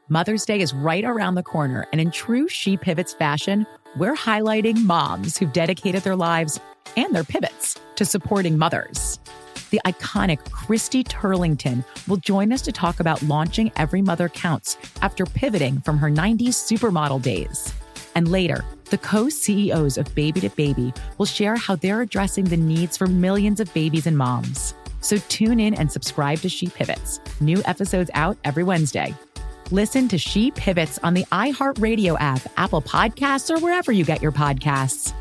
Mother's Day is right around the corner, and in true She Pivots fashion, we're highlighting moms who've dedicated their lives and their pivots to supporting mothers. The iconic Christy Turlington will join us to talk about launching Every Mother Counts after pivoting from her 90s supermodel days. And later, the co-CEOs of Baby to Baby will share how they're addressing the needs for millions of babies and moms. So tune in and subscribe to She Pivots. New episodes out every Wednesday. Listen to She Pivots on the iHeartRadio app, Apple Podcasts, or wherever you get your podcasts.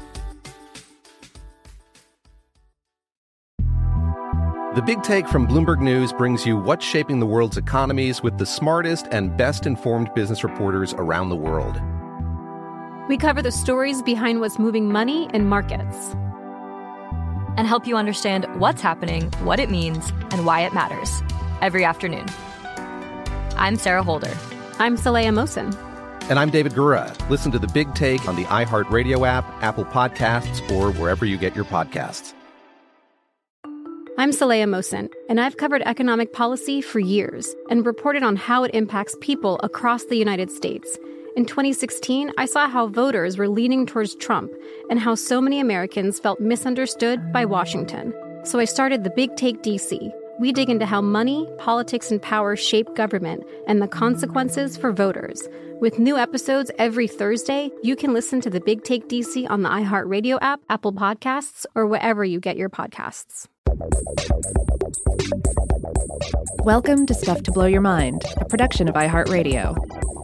The Big Take from Bloomberg News brings you what's shaping the world's economies with the smartest and best-informed business reporters around the world. We cover the stories behind what's moving money and markets, and help you understand what's happening, what it means, and why it matters every afternoon. I'm Sarah Holder. I'm Saleha Mohsin. And I'm David Gura. Listen to The Big Take on the iHeartRadio app, Apple Podcasts, or wherever you get your podcasts. I'm Saleha Mohsin, and I've covered economic policy for years and reported on how it impacts people across the United States. In 2016, I saw how voters were leaning towards Trump and how so many Americans felt misunderstood by Washington. So I started The Big Take DC. We dig into how money, politics, and power shape government and the consequences for voters. With new episodes every Thursday, you can listen to The Big Take DC on the iHeartRadio app, Apple Podcasts, or wherever you get your podcasts. Welcome to Stuff to Blow Your Mind, a production of iHeartRadio.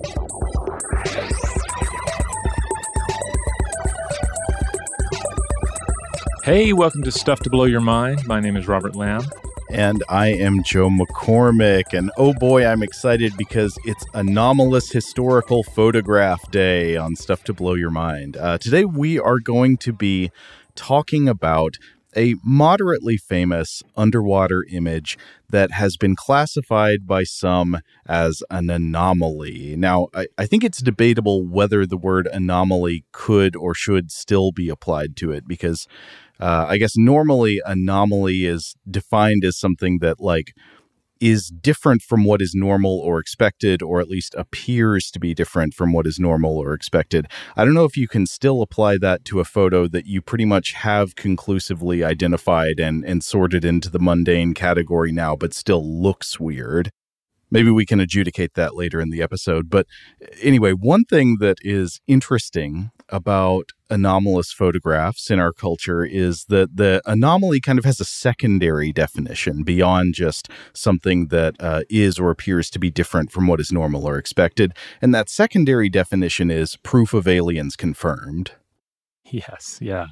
Hey, welcome to Stuff to Blow Your Mind. My name is Robert Lamb. And I am Joe McCormick. And oh boy, I'm excited because it's Anomalous Historical Photograph Day on Stuff to Blow Your Mind. Today we are going to be talking about a moderately famous underwater image that has been classified by some as an anomaly. Now, I think it's debatable whether the word anomaly could or should still be applied to it, because I guess normally anomaly is defined as something that is different from what is normal or expected, or at least appears to be different from what is normal or expected. I don't know if you can still apply that to a photo that you pretty much have conclusively identified and sorted into the mundane category now, but still looks weird. Maybe we can adjudicate that later in the episode. But anyway, one thing that is interesting about anomalous photographs in our culture is that the anomaly kind of has a secondary definition beyond just something that is or appears to be different from what is normal or expected. And that secondary definition is proof of aliens confirmed. Yes, yeah.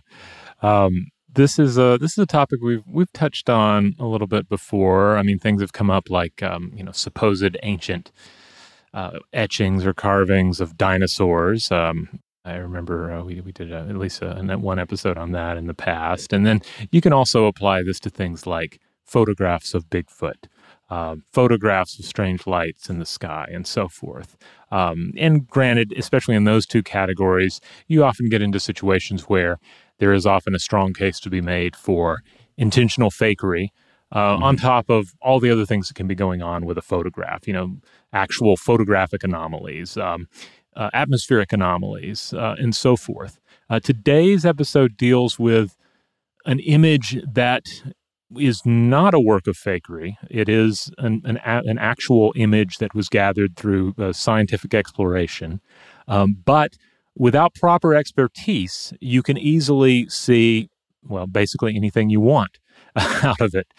This is a topic we've touched on a little bit before. I mean, things have come up like supposed ancient etchings or carvings of dinosaurs. I remember we did at least one episode on that in the past. And then you can also apply this to things like photographs of Bigfoot, photographs of strange lights in the sky, and so forth. And granted, especially in those two categories, you often get into situations where there is often a strong case to be made for intentional fakery, on top of all the other things that can be going on with a photograph, actual photographic anomalies, atmospheric anomalies, and so forth. Today's episode deals with an image that is not a work of fakery. It is an actual image that was gathered through scientific exploration. But without proper expertise, you can easily see, basically anything you want out of it.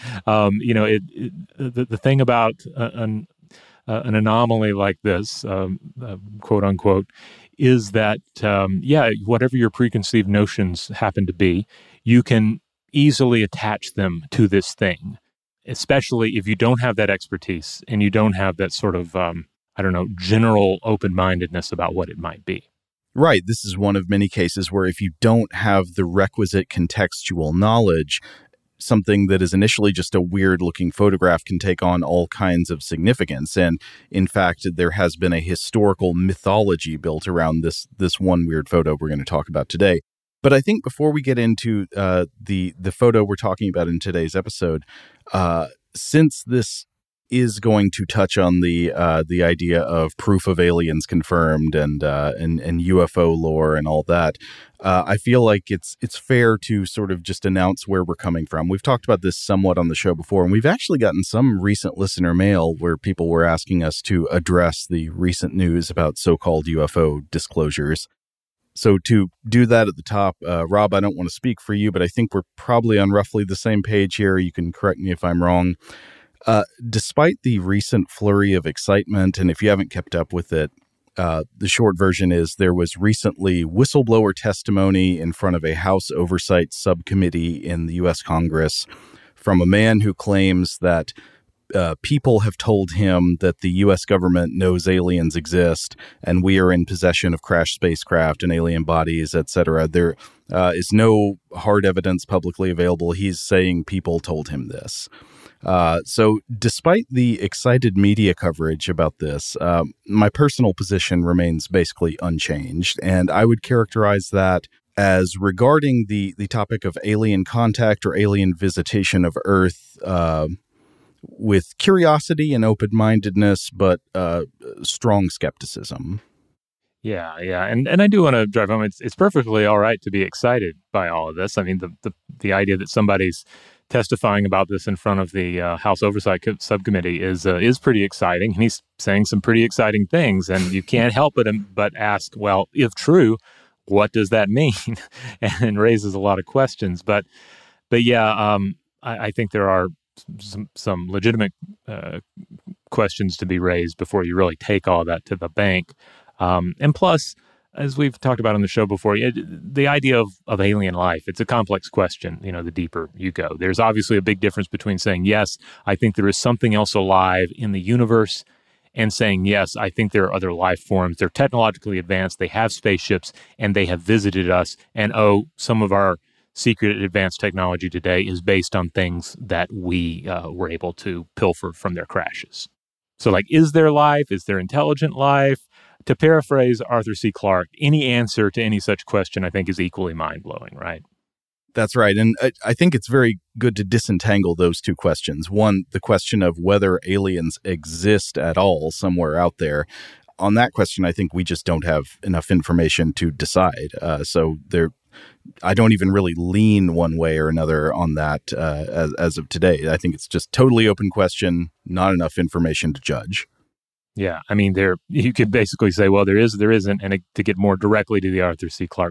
The thing about an anomaly like this, quote unquote, is that, whatever your preconceived notions happen to be, you can easily attach them to this thing, especially if you don't have that expertise and you don't have that sort of, general open-mindedness about what it might be. Right. This is one of many cases where if you don't have the requisite contextual knowledge, something that is initially just a weird-looking photograph can take on all kinds of significance. And in fact, there has been a historical mythology built around this one weird photo we're going to talk about today. But I think before we get into the photo we're talking about in today's episode, since this is going to touch on the idea of proof of aliens confirmed and UFO lore and all that. I feel like it's fair to sort of just announce where we're coming from. We've talked about this somewhat on the show before, and we've actually gotten some recent listener mail where people were asking us to address the recent news about so-called UFO disclosures. So to do that at the top, Rob, I don't want to speak for you, but I think we're probably on roughly the same page here. You can correct me if I'm wrong. Despite the recent flurry of excitement, and if you haven't kept up with it, the short version is there was recently whistleblower testimony in front of a House Oversight Subcommittee in the U.S. Congress from a man who claims that people have told him that the U.S. government knows aliens exist and we are in possession of crashed spacecraft and alien bodies, etc. There is no hard evidence publicly available. He's saying people told him this. So despite the excited media coverage about this, my personal position remains basically unchanged. And I would characterize that as regarding the topic of alien contact or alien visitation of Earth with curiosity and open-mindedness, but strong skepticism. Yeah. And I do want to drive home. It's perfectly all right to be excited by all of this. I mean, the idea that somebody's testifying about this in front of the House Oversight Subcommittee is pretty exciting. And he's saying some pretty exciting things, and you can't help but ask, well, if true, what does that mean? And raises a lot of questions. But yeah, I think there are some legitimate questions to be raised before you really take all that to the bank. And plus, as we've talked about on the show before, the idea of alien life, it's a complex question, the deeper you go. There's obviously a big difference between saying, yes, I think there is something else alive in the universe, and saying, yes, I think there are other life forms. They're technologically advanced, they have spaceships, and they have visited us. And some of our secret advanced technology today is based on things that we were able to pilfer from their crashes. So is there life? Is there intelligent life? To paraphrase Arthur C. Clarke, any answer to any such question, I think, is equally mind-blowing, right? That's right. And I think it's very good to disentangle those two questions. One, the question of whether aliens exist at all somewhere out there. On that question, I think we just don't have enough information to decide. I don't even really lean one way or another on that as of today. I think it's just totally open question, not enough information to judge. Yeah, I mean, you could basically say, well, there is, there isn't, and to get more directly to the Arthur C. Clarke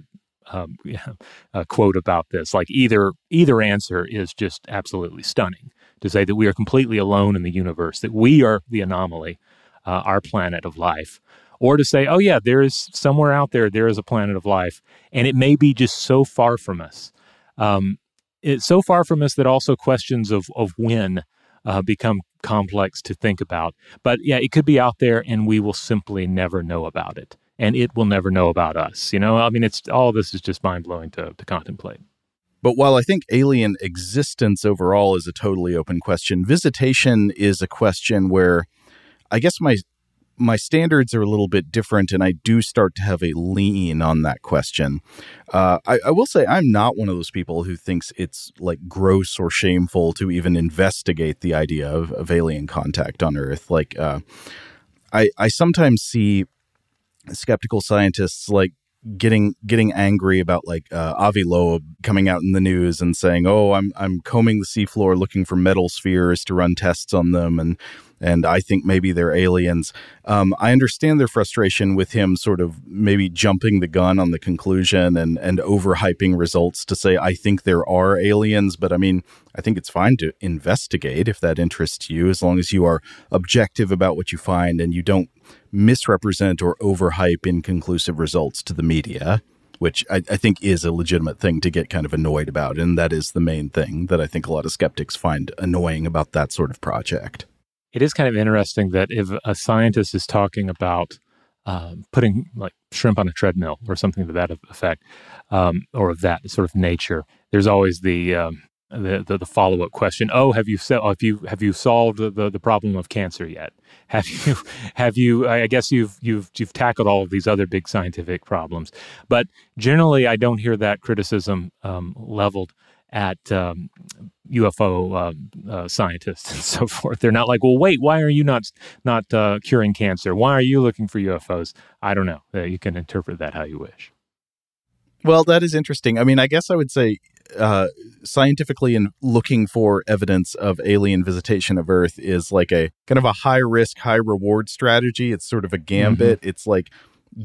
quote about this, either answer is just absolutely stunning. To say that we are completely alone in the universe, that we are the anomaly, our planet of life, or to say, oh yeah, there is somewhere out there is a planet of life, and it may be just so far from us. It's so far from us that also questions of when become complex to think about. But yeah, it could be out there and we will simply never know about it. And it will never know about us. I mean, all of this is just mind-blowing to contemplate. But while I think alien existence overall is a totally open question, visitation is a question where I guess my standards are a little bit different, and I do start to have a lean on that question. I will say I'm not one of those people who thinks it's gross or shameful to even investigate the idea of alien contact on Earth. I sometimes see skeptical scientists getting angry about Avi Loeb coming out in the news and saying, "Oh, I'm combing the seafloor looking for metal spheres to run tests on them, and I think maybe they're aliens." I understand their frustration with him sort of maybe jumping the gun on the conclusion and overhyping results to say, I think there are aliens. But I mean, I think it's fine to investigate if that interests you, as long as you are objective about what you find and you don't misrepresent or overhype inconclusive results to the media, which I think is a legitimate thing to get kind of annoyed about. And that is the main thing that I think a lot of skeptics find annoying about that sort of project. It is kind of interesting that if a scientist is talking about putting shrimp on a treadmill or something to that effect, or of that sort of nature, there's always the follow-up question. Oh, have you solved the problem of cancer yet? Have you? I guess you've tackled all of these other big scientific problems. But generally, I don't hear that criticism leveled at UFO scientists and so forth. They're not like, well, wait, why are you not curing cancer? Why are you looking for UFOs? I don't know. You can interpret that how you wish. Well, that is interesting. I mean, I guess I would say scientifically, in looking for evidence of alien visitation of Earth is like a kind of a high risk, high reward strategy. It's sort of a gambit. Mm-hmm. It's like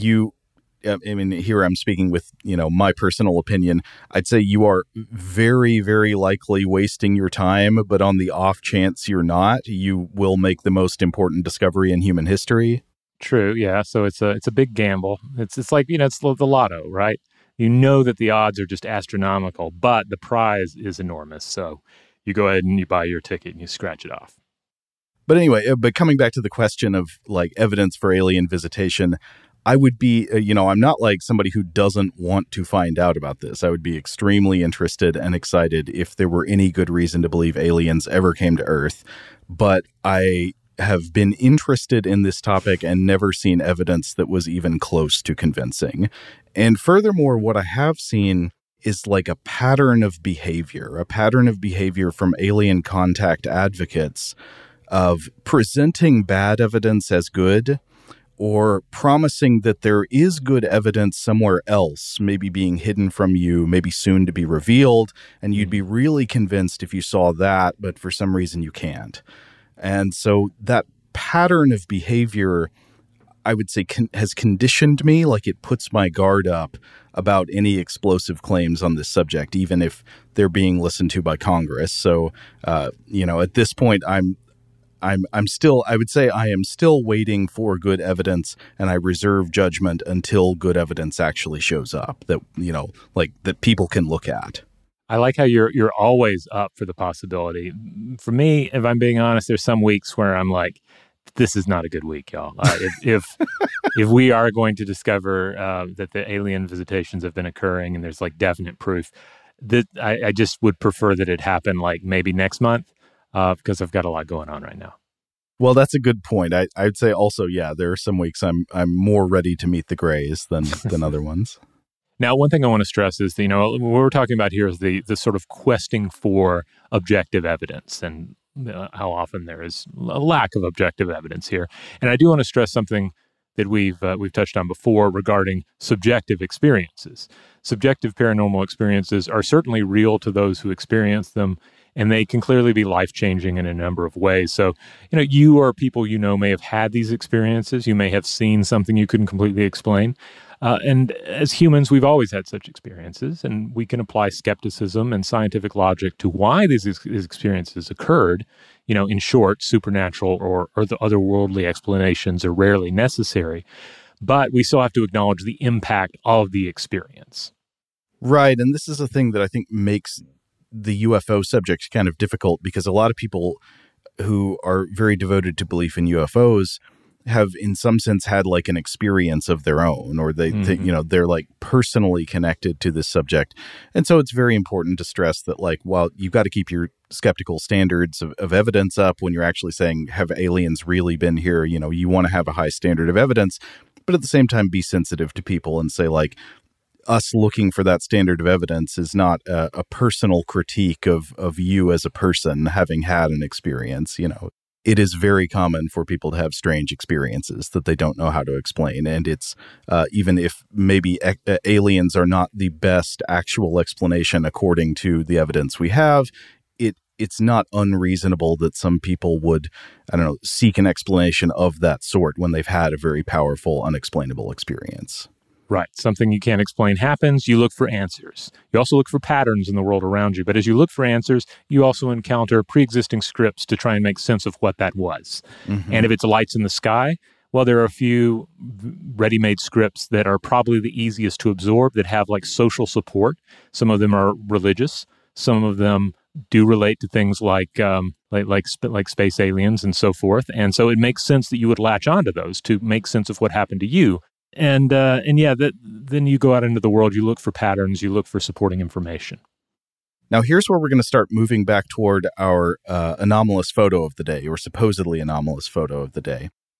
I mean, here I'm speaking with, my personal opinion. I'd say you are very, very likely wasting your time, but on the off chance you're not, you will make the most important discovery in human history. True. Yeah. So it's a big gamble. It's like, it's the lotto, right? You know that the odds are just astronomical, but the prize is enormous. So you go ahead and you buy your ticket and you scratch it off. But anyway, coming back to the question of like evidence for alien visitation, I would be, I'm not like somebody who doesn't want to find out about this. I would be extremely interested and excited if there were any good reason to believe aliens ever came to Earth. But I have been interested in this topic and never seen evidence that was even close to convincing. And furthermore, what I have seen is like a pattern of behavior from alien contact advocates of presenting bad evidence as good, or promising that there is good evidence somewhere else, maybe being hidden from you, maybe soon to be revealed, and you'd be really convinced if you saw that, but for some reason you can't. And so that pattern of behavior, I would say, has conditioned me, like it puts my guard up about any explosive claims on this subject, even if they're being listened to by Congress. So, at this point, I am still waiting for good evidence, and I reserve judgment until good evidence actually shows up that, that people can look at. I like how you're always up for the possibility. For me, if I'm being honest, there's some weeks where I'm like, this is not a good week, y'all. If we are going to discover that the alien visitations have been occurring and there's like definite proof, that I just would prefer that it happen like maybe next month because I've got a lot going on right now. Well, that's a good point. I'd say also, yeah, there are some weeks I'm more ready to meet the Greys than other ones. Now, one thing I want to stress is, what we're talking about here is the sort of questing for objective evidence and how often there is a lack of objective evidence here. And I do want to stress something that we've touched on before regarding subjective experiences. Subjective paranormal experiences are certainly real to those who experience them, and they can clearly be life-changing in a number of ways. So, you or people may have had these experiences. You may have seen something you couldn't completely explain. And as humans, we've always had such experiences, and we can apply skepticism and scientific logic to why these experiences occurred. In short, supernatural or the otherworldly explanations are rarely necessary, but we still have to acknowledge the impact of the experience. Right, and this is a thing that I think makes the UFO subject kind of difficult, because a lot of people who are very devoted to belief in UFOs have in some sense had like an experience of their own, or they're like personally connected to this subject. And so it's very important to stress that, like, while you've got to keep your skeptical standards of evidence up when you're actually saying, have aliens really been here? You want to have a high standard of evidence, but at the same time be sensitive to people and say, like, us looking for that standard of evidence is not a personal critique of you as a person having had an experience. It is very common for people to have strange experiences that they don't know how to explain. And it's even if maybe aliens are not the best actual explanation according to the evidence we have, it's not unreasonable that some people would, seek an explanation of that sort when they've had a very powerful, unexplainable experience. Right. Something you can't explain happens. You look for answers. You also look for patterns in the world around you. But as you look for answers, you also encounter pre-existing scripts to try and make sense of what that was. Mm-hmm. And if it's lights in the sky, well, there are a few ready-made scripts that are probably the easiest to absorb that have like social support. Some of them are religious. Some of them do relate to things like space aliens and so forth. And so it makes sense that you would latch onto those to make sense of what happened to you. And then you go out into the world, you look for patterns, you look for supporting information. Now, here's where we're going to start moving back toward our anomalous photo of the day, or supposedly anomalous photo of the day.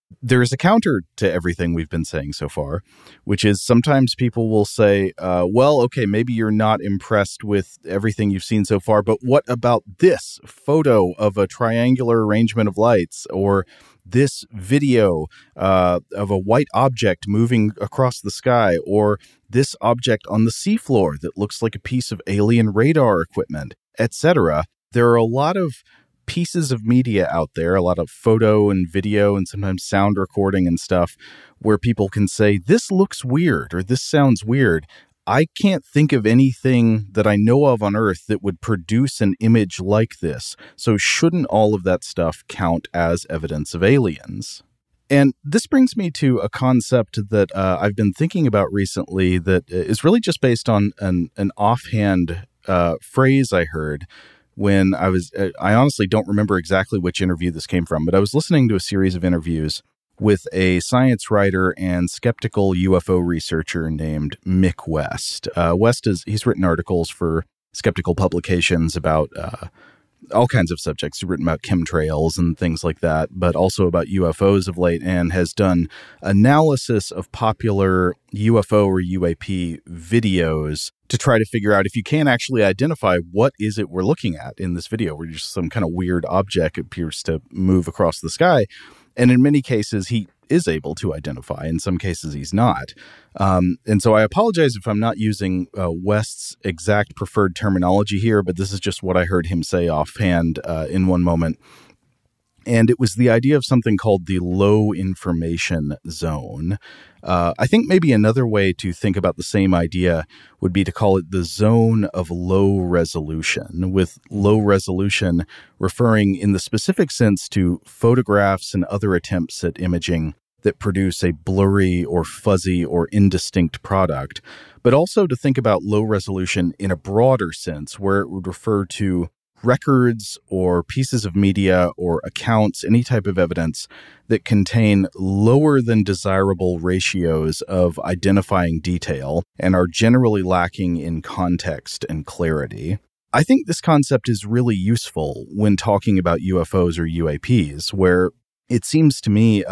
There is a counter to everything we've been saying so far, which is sometimes people will say, well, okay, maybe you're not impressed with everything you've seen so far, but what about this photo of a triangular arrangement of lights, or this video of a white object moving across the sky, or this object on the seafloor that looks like a piece of alien radar equipment, etc. There are a lot of pieces of media out there, a lot of photo and video and sometimes sound recording and stuff, where people can say, this looks weird or this sounds weird. I can't think of anything that I know of on Earth that would produce an image like this. So shouldn't all of that stuff count as evidence of aliens? And this brings me to a concept that I've been thinking about recently that is really just based on an offhand phrase I heard when I honestly don't remember exactly which interview this came from, but I was listening to a series of interviews with a science writer and skeptical UFO researcher named Mick West. He's written articles for skeptical publications about all kinds of subjects. He's written about chemtrails and things like that, but also about UFOs of late, and has done analysis of popular UFO or UAP videos to try to figure out if you can actually identify what is it we're looking at in this video, where just some kind of weird object appears to move across the sky. And in many cases, he is able to identify. In some cases, he's not. And so I apologize if I'm not using West's exact preferred terminology here, but this is just what I heard him say offhand in one moment. And it was the idea of something called the low information zone. I think maybe another way to think about the same idea would be to call it the zone of low resolution, with low resolution referring in the specific sense to photographs and other attempts at imaging that produce a blurry or fuzzy or indistinct product, but also to think about low resolution in a broader sense, where it would refer to records or pieces of media or accounts, any type of evidence that contain lower than desirable ratios of identifying detail and are generally lacking in context and clarity. I think this concept is really useful when talking about UFOs or UAPs, where it seems to me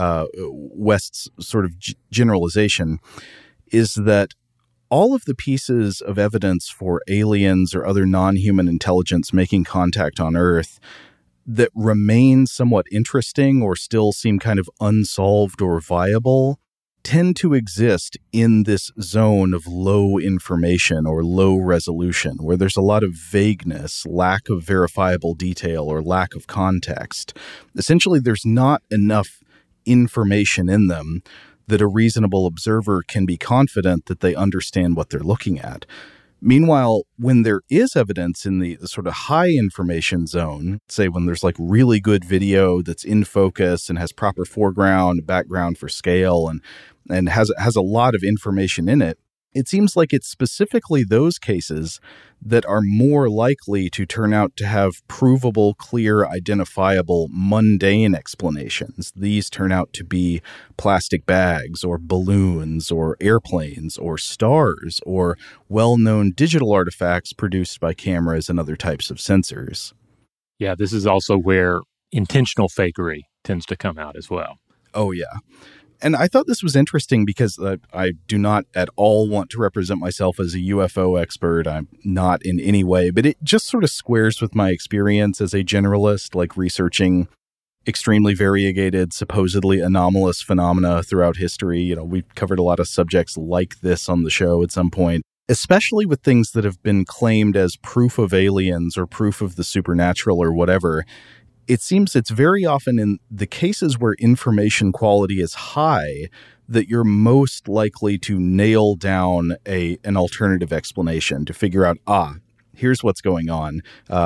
West's sort of generalization is that all of the pieces of evidence for aliens or other non-human intelligence making contact on Earth that remain somewhat interesting or still seem kind of unsolved or viable tend to exist in this zone of low information or low resolution, where there's a lot of vagueness, lack of verifiable detail, or lack of context. Essentially, there's not enough information in them that a reasonable observer can be confident that they understand what they're looking at. Meanwhile, when there is evidence in the sort of high information zone, say when there's like really good video that's in focus and has proper foreground, background for scale, and has a lot of information in it, it seems like it's specifically those cases that are more likely to turn out to have provable, clear, identifiable, mundane explanations. These turn out to be plastic bags or balloons or airplanes or stars or well-known digital artifacts produced by cameras and other types of sensors. Yeah, this is also where intentional fakery tends to come out as well. Oh, yeah. And I thought this was interesting because I do not at all want to represent myself as a UFO expert. I'm not in any way, but it just sort of squares with my experience as a generalist, like researching extremely variegated, supposedly anomalous phenomena throughout history. You know, we've covered a lot of subjects like this on the show at some point, especially with things that have been claimed as proof of aliens or proof of the supernatural or whatever. It seems it's very often in the cases where information quality is high that you're most likely to nail down an alternative explanation, to figure out, here's what's going on.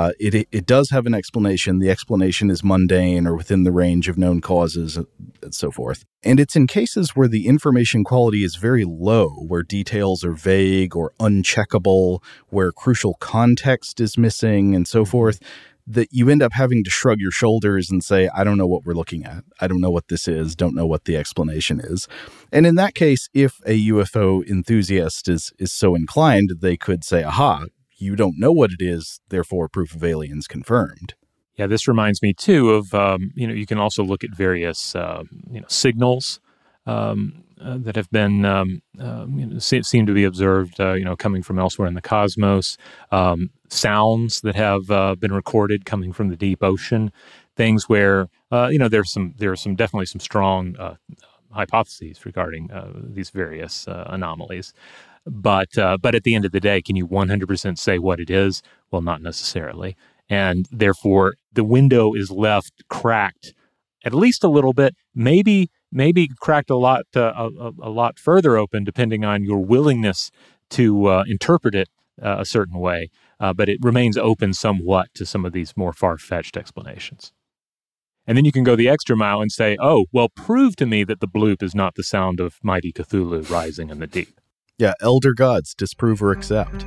It does have an explanation. The explanation is mundane or within the range of known causes and so forth. And it's in cases where the information quality is very low, where details are vague or uncheckable, where crucial context is missing and so forth, that you end up having to shrug your shoulders and say, I don't know what we're looking at. I don't know what this is. Don't know what the explanation is. And in that case, if a UFO enthusiast is so inclined, they could say, aha, you don't know what it is, therefore proof of aliens confirmed. Yeah, this reminds me too of you can also look at various signals that have been seem to be observed coming from elsewhere in the cosmos, sounds that have been recorded coming from the deep ocean, things where there are definitely some strong hypotheses regarding these various anomalies. But at the end of the day, can you 100% say what it is? Well, not necessarily. And therefore, the window is left cracked at least a little bit, maybe cracked a lot further open, depending on your willingness to interpret it a certain way. But it remains open somewhat to some of these more far-fetched explanations. And then you can go the extra mile and say, oh, well, prove to me that the bloop is not the sound of mighty Cthulhu rising in the deep. Yeah, elder gods, disprove or accept.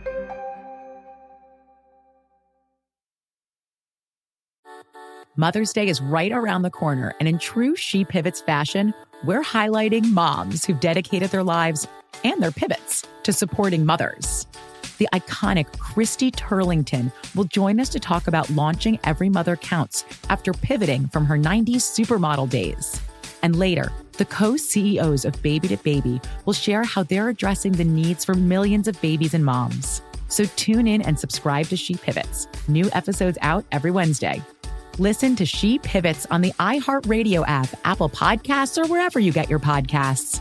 Mother's Day is right around the corner, and in true She Pivots fashion, we're highlighting moms who've dedicated their lives and their pivots to supporting mothers. The iconic Christy Turlington will join us to talk about launching Every Mother Counts after pivoting from her 90s supermodel days. And later, the co-CEOs of Baby to Baby will share how they're addressing the needs for millions of babies and moms. So tune in and subscribe to She Pivots. New episodes out every Wednesday. Listen to She Pivots on the iHeartRadio app, Apple Podcasts, or wherever you get your podcasts.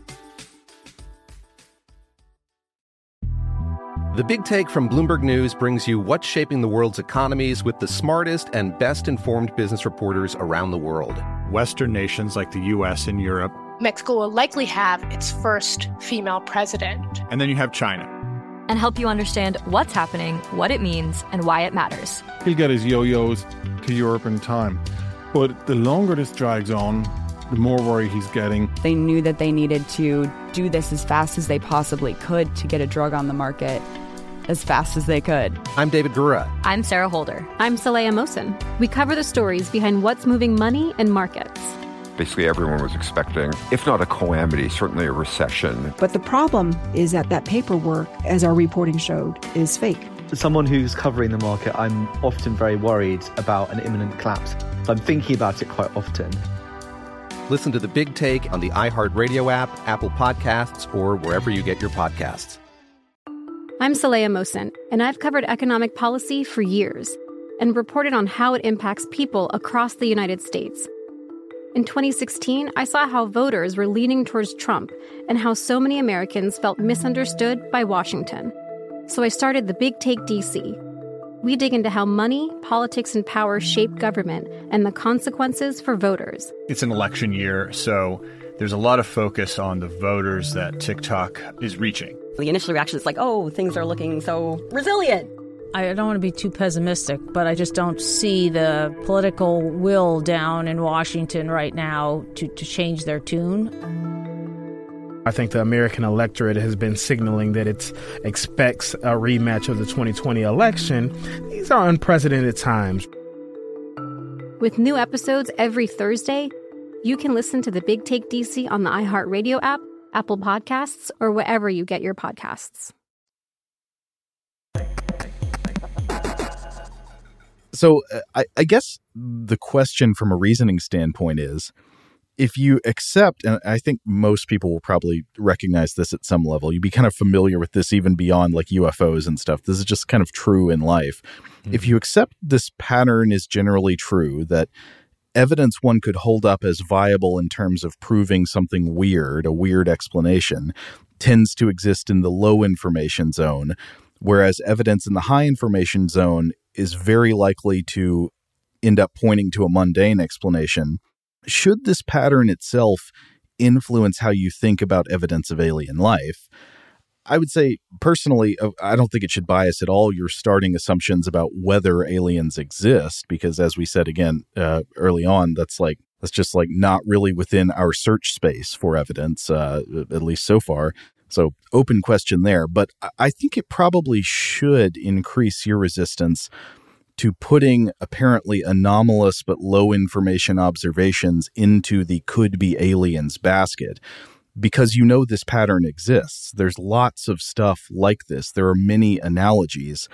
The Big Take from Bloomberg News brings you what's shaping the world's economies with the smartest and best-informed business reporters around the world. Western nations like the U.S. and Europe. Mexico will likely have its first female president. And then you have China. And help you understand what's happening, what it means, and why it matters. He'll get his yo-yos to Europe in time. But the longer this drags on, the more worry he's getting. They knew that they needed to do this as fast as they possibly could to get a drug on the market as fast as they could. I'm David Gura. I'm Sarah Holder. I'm Saleha Mohsen. We cover the stories behind what's moving money and markets. Basically, everyone was expecting, if not a calamity, certainly a recession. But the problem is that paperwork, as our reporting showed, is fake. As someone who's covering the market, I'm often very worried about an imminent collapse. So I'm thinking about it quite often. Listen to The Big Take on the iHeartRadio app, Apple Podcasts, or wherever you get your podcasts. I'm Saleha Mohsen, and I've covered economic policy for years and reported on how it impacts people across the United States. In 2016, I saw how voters were leaning towards Trump and how so many Americans felt misunderstood by Washington. So I started The Big Take DC. We dig into how money, politics, and power shape government and the consequences for voters. It's an election year, so there's a lot of focus on the voters that TikTok is reaching. The initial reaction is like, oh, things are looking so resilient. I don't want to be too pessimistic, but I just don't see the political will down in Washington right now to change their tune. I think the American electorate has been signaling that it expects a rematch of the 2020 election. These are unprecedented times. With new episodes every Thursday, you can listen to The Big Take DC on the iHeartRadio app, Apple Podcasts, or wherever you get your podcasts. So I guess the question from a reasoning standpoint is, if you accept, and I think most people will probably recognize this at some level, you'd be kind of familiar with this even beyond like UFOs and stuff. This is just kind of true in life. Mm-hmm. If you accept this pattern is generally true, that evidence one could hold up as viable in terms of proving something weird, a weird explanation, tends to exist in the low information zone, whereas evidence in the high information zone is very likely to end up pointing to a mundane explanation. Should this pattern itself influence how you think about evidence of alien life? I would say, personally, I don't think it should bias at all your starting assumptions about whether aliens exist, because as we said again early on, that's just not really within our search space for evidence, at least so far. So open question there. But I think it probably should increase your resistance to putting apparently anomalous but low information observations into the could be aliens basket, because you know this pattern exists. There's lots of stuff like this. There are many analogies,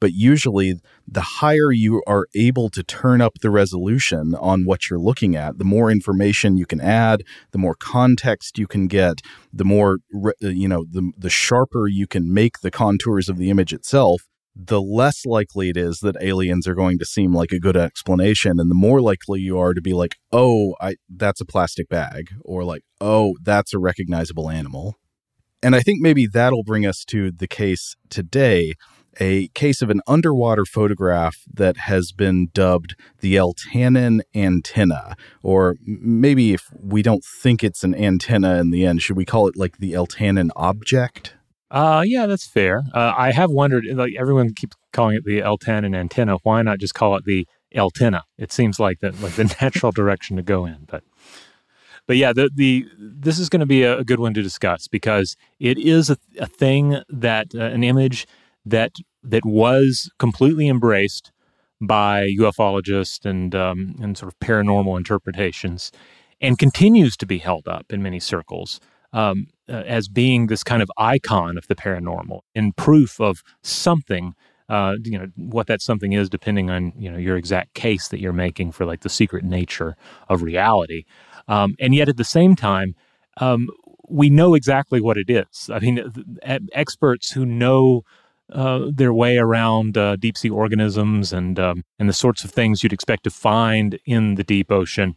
but usually the higher you are able to turn up the resolution on what you're looking at, the more information you can add, the more context you can get, the more, the sharper you can make the contours of the image itself, the less likely it is that aliens are going to seem like a good explanation, and the more likely you are to be like, oh, that's a plastic bag, or like, oh, that's a recognizable animal. And I think maybe that'll bring us to the case today, a case of an underwater photograph that has been dubbed the Eltanin antenna, or maybe if we don't think it's an antenna in the end, should we call it like the Eltanin object? Yeah, that's fair. I have wondered, like everyone keeps calling it the Eltanin antenna. Why not just call it the Eltenna? It seems like the natural direction to go in. But yeah, this is going to be a good one to discuss because it is a thing that an image that was completely embraced by ufologists and sort of paranormal interpretations, and continues to be held up in many circles as being this kind of icon of the paranormal and proof of something. What that something is, depending on your exact case that you're making for like the secret nature of reality. And yet at the same time, we know exactly what it is. I mean, experts who know their way around deep sea organisms and the sorts of things you'd expect to find in the deep ocean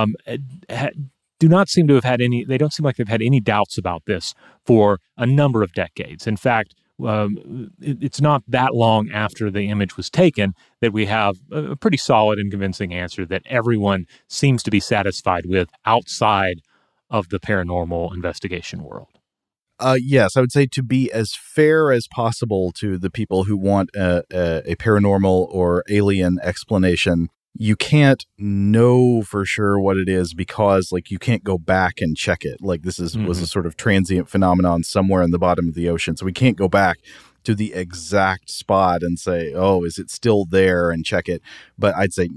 do not seem to have had any. They don't seem like they've had any doubts about this for a number of decades. In fact, it's not that long after the image was taken that we have a pretty solid and convincing answer that everyone seems to be satisfied with outside of the paranormal investigation world. Yes, I would say to be as fair as possible to the people who want a paranormal or alien explanation. You can't know for sure what it is because, like, you can't go back and check it. Like, this was a sort of transient phenomenon somewhere in the bottom of the ocean. So we can't go back to the exact spot and say, oh, is it still there, and check it. But I'd say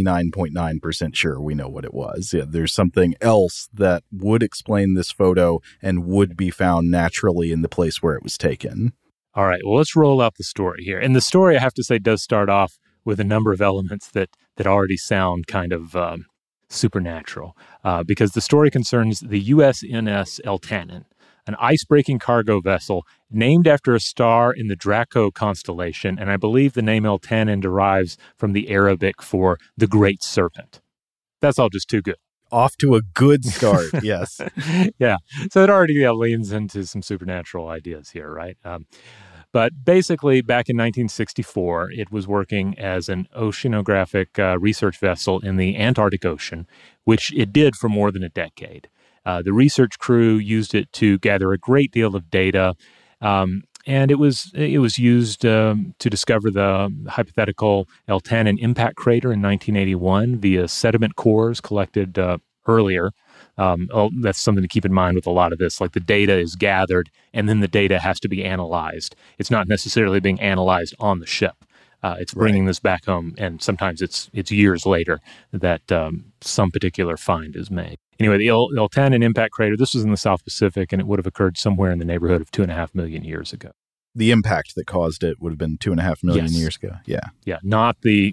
99.9% sure we know what it was. Yeah, there's something else that would explain this photo and would be found naturally in the place where it was taken. All right, well, let's roll out the story here. And the story, I have to say, does start off with a number of elements that already sound kind of supernatural, because the story concerns the USNS Eltanin, an ice-breaking cargo vessel named after a star in the Draco constellation, and I believe the name Eltanin derives from the Arabic for the Great Serpent. That's all just too good. Off to a good start, yes. Yeah, so it already leans into some supernatural ideas here, right? But basically, back in 1964, it was working as an oceanographic research vessel in the Antarctic Ocean, which it did for more than a decade. The research crew used it to gather a great deal of data, and it was used to discover the hypothetical Eltanin impact crater in 1981 via sediment cores collected earlier. That's something to keep in mind with a lot of this. Like, the data is gathered, and then the data has to be analyzed. It's not necessarily being analyzed on the ship. It's bringing this back home, and sometimes it's years later that some particular find is made. Anyway, the Eltanin impact crater, this was in the South Pacific, and it would have occurred somewhere in the neighborhood of 2.5 million years ago. The impact that caused it would have been 2.5 million years ago. Yeah, not the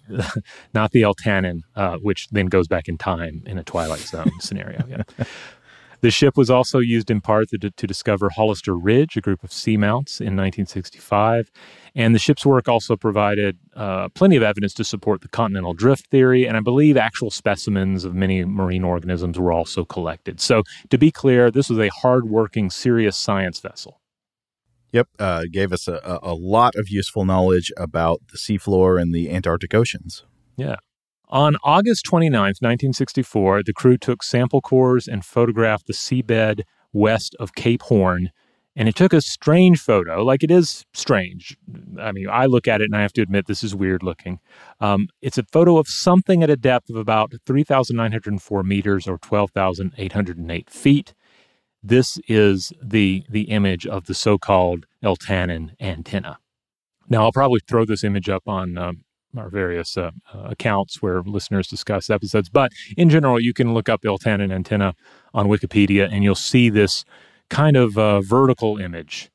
Eltanin, which then goes back in time in a Twilight Zone scenario. Yeah. The ship was also used in part to discover Hollister Ridge, a group of seamounts, in 1965. And the ship's work also provided plenty of evidence to support the continental drift theory, and I believe actual specimens of many marine organisms were also collected. So, to be clear, this was a hard-working, serious science vessel. Yep, gave us a lot of useful knowledge about the seafloor and the Antarctic oceans. Yeah. On August 29th, 1964, the crew took sample cores and photographed the seabed west of Cape Horn, and it took a strange photo. Like, it is strange. I mean, I look at it and I have to admit this is weird looking. It's a photo of something at a depth of about 3,904 meters or 12,808 feet. This is the image of the so-called Eltanin antenna. Now, I'll probably throw this image up on our various accounts where listeners discuss episodes, but in general, you can look up Eltanin antenna on Wikipedia, and you'll see this kind of vertical image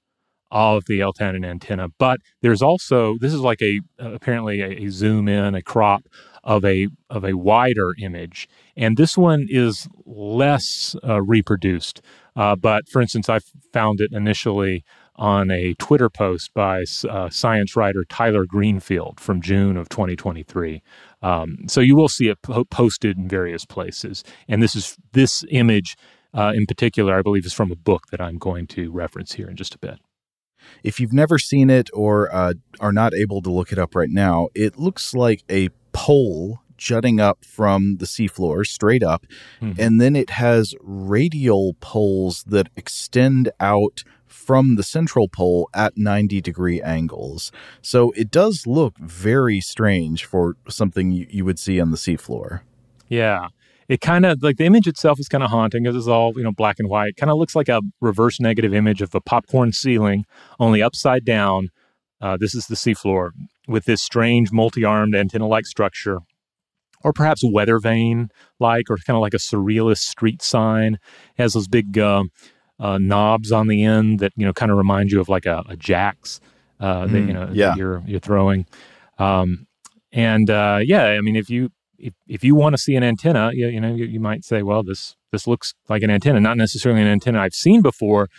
of the Eltanin antenna. But there's also, this is like apparently a zoom in, a crop of a wider image. And this one is less reproduced. But for instance, I found it initially on a Twitter post by science writer Tyler Greenfield from June of 2023. So you will see it posted in various places. And this image in particular, I believe, is from a book that I'm going to reference here in just a bit. If you've never seen it or are not able to look it up right now, it looks like a pole jutting up from the seafloor straight up, and then it has radial poles that extend out from the central pole at 90-degree angles. So it does look very strange for something you would see on the seafloor. Yeah. It kind of, like, the image itself is kind of haunting because it's all, black and white. Kind of looks like a reverse negative image of a popcorn ceiling, only upside down. This is the seafloor with this strange multi-armed antenna-like structure, or perhaps weather vane-like, or kind of like a surrealist street sign. It has those big knobs on the end that, kind of remind you of like a jacks that you're throwing. I mean, if you want to see an antenna, you might say, well, this looks like an antenna, not necessarily an antenna I've seen before,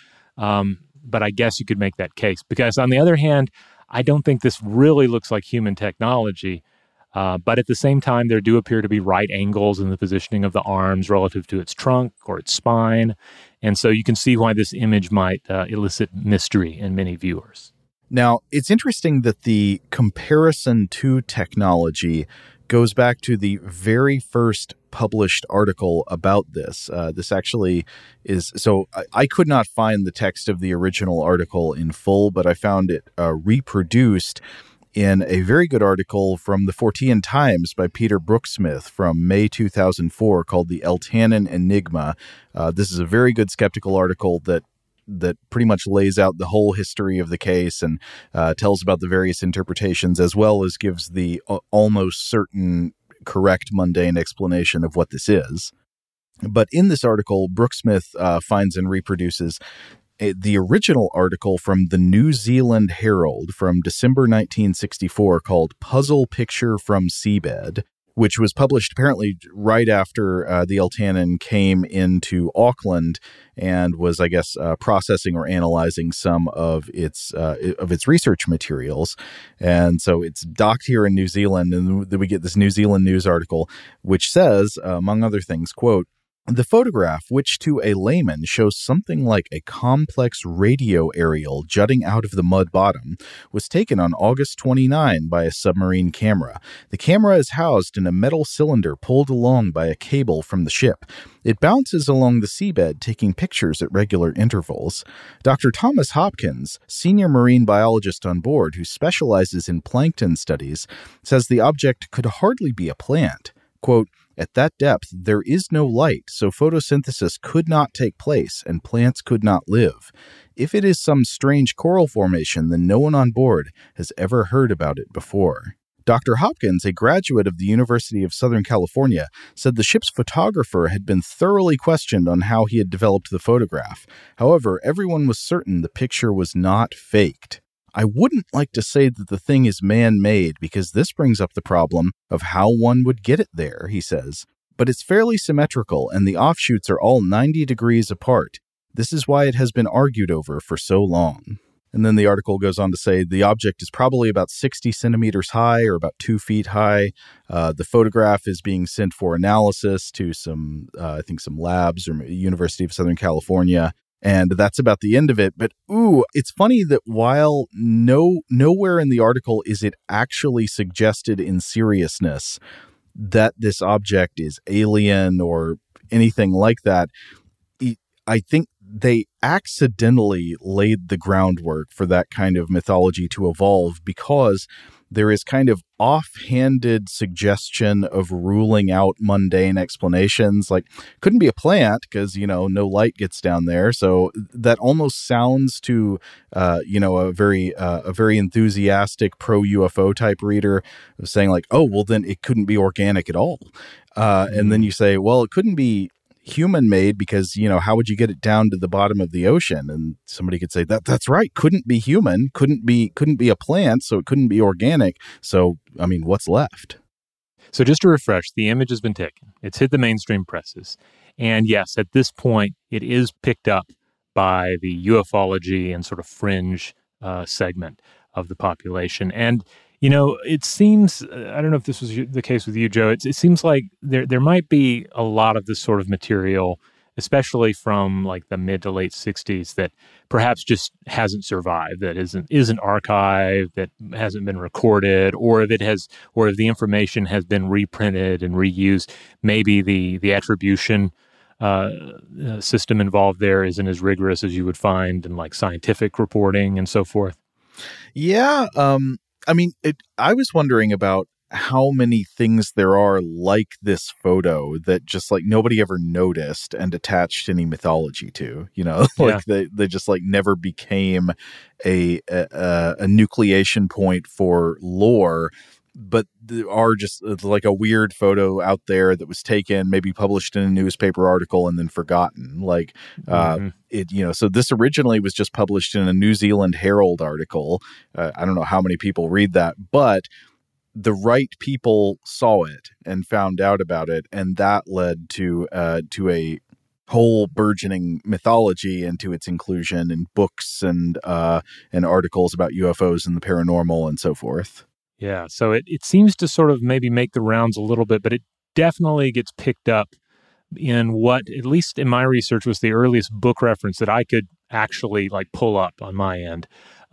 but I guess you could make that case. Because on the other hand, I don't think this really looks like human technology. But at the same time, there do appear to be right angles in the positioning of the arms relative to its trunk or its spine. And so you can see why this image might elicit mystery in many viewers. Now, it's interesting that the comparison to technology goes back to the very first published article about this. This actually is, so I could not find the text of the original article in full, but I found it reproduced in a very good article from the Fortean Times by Peter Brooksmith from May 2004 called The Eltanin Enigma. This is a very good skeptical article that pretty much lays out the whole history of the case and tells about the various interpretations, as well as gives the almost certain correct mundane explanation of what this is. But in this article, Brooksmith finds and reproduces the original article from the New Zealand Herald from December 1964 called Puzzle Picture from Seabed, which was published apparently right after the Eltanin came into Auckland and was, I guess, processing or analyzing some of its research materials. And so it's docked here in New Zealand, and then we get this New Zealand news article, which says, among other things, quote, "The photograph, which to a layman shows something like a complex radio aerial jutting out of the mud bottom, was taken on August 29 by a submarine camera. The camera is housed in a metal cylinder pulled along by a cable from the ship. It bounces along the seabed, taking pictures at regular intervals. Dr. Thomas Hopkins, senior marine biologist on board who specializes in plankton studies, says the object could hardly be a plant. Quote, "At that depth, there is no light, so photosynthesis could not take place and plants could not live. If it is some strange coral formation, then no one on board has ever heard about it before." Dr. Hopkins, a graduate of the University of Southern California, said the ship's photographer had been thoroughly questioned on how he had developed the photograph. However, everyone was certain the picture was not faked. "I wouldn't like to say that the thing is man-made because this brings up the problem of how one would get it there," he says. "But it's fairly symmetrical and the offshoots are all 90 degrees apart. This is why it has been argued over for so long." And then the article goes on to say the object is probably about 60 centimeters high or about 2 feet high. The photograph is being sent for analysis to some labs or University of Southern California. And that's about the end of it. But, it's funny that while nowhere in the article is it actually suggested in seriousness that this object is alien or anything like that, I think they accidentally laid the groundwork for that kind of mythology to evolve because there is kind of offhanded suggestion of ruling out mundane explanations, like couldn't be a plant because, no light gets down there. So that almost sounds to, a very enthusiastic pro-UFO type reader saying like, oh, well, then it couldn't be organic at all. And then you say, well, it couldn't be human-made because, how would you get it down to the bottom of the ocean? And somebody could say that's right. Couldn't be human. Couldn't be a plant. So it couldn't be organic. So, what's left? So just to refresh, the image has been taken. It's hit the mainstream presses. And yes, at this point, it is picked up by the ufology and sort of fringe segment of the population. And, it seems, I don't know if this was the case with you, Joe, it seems like there might be a lot of this sort of material, especially from like the mid to late 60s, that perhaps just hasn't survived, that isn't archived, that hasn't been recorded, or if the information has been reprinted and reused, maybe the attribution system involved there isn't as rigorous as you would find in like scientific reporting and so forth. Yeah. I was wondering about how many things there are like this photo that just like nobody ever noticed and attached any mythology to, they just like never became a nucleation point for lore. But there are just like a weird photo out there that was taken, maybe published in a newspaper article and then forgotten. So this originally was just published in a New Zealand Herald article. I don't know how many people read that, but the right people saw it and found out about it. And that led to a whole burgeoning mythology and to its inclusion in books and articles about UFOs and the paranormal and so forth. Yeah, so it seems to sort of maybe make the rounds a little bit, but it definitely gets picked up in what, at least in my research, was the earliest book reference that I could actually like pull up on my end.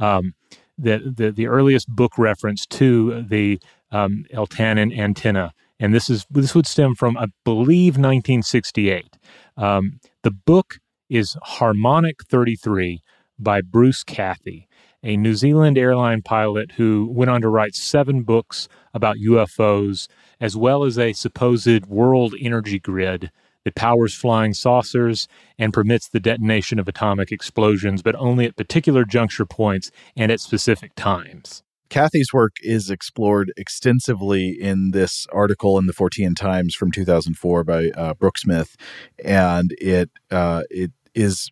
The earliest book reference to the Eltanin antenna, and this would stem from, I believe, 1968. The book is Harmonic 33 by Bruce Cathey, a New Zealand airline pilot who went on to write 7 books about UFOs, as well as a supposed world energy grid that powers flying saucers and permits the detonation of atomic explosions, but only at particular juncture points and at specific times. Cathey's work is explored extensively in this article in the Fortean Times from 2004 by Brooksmith, and it is,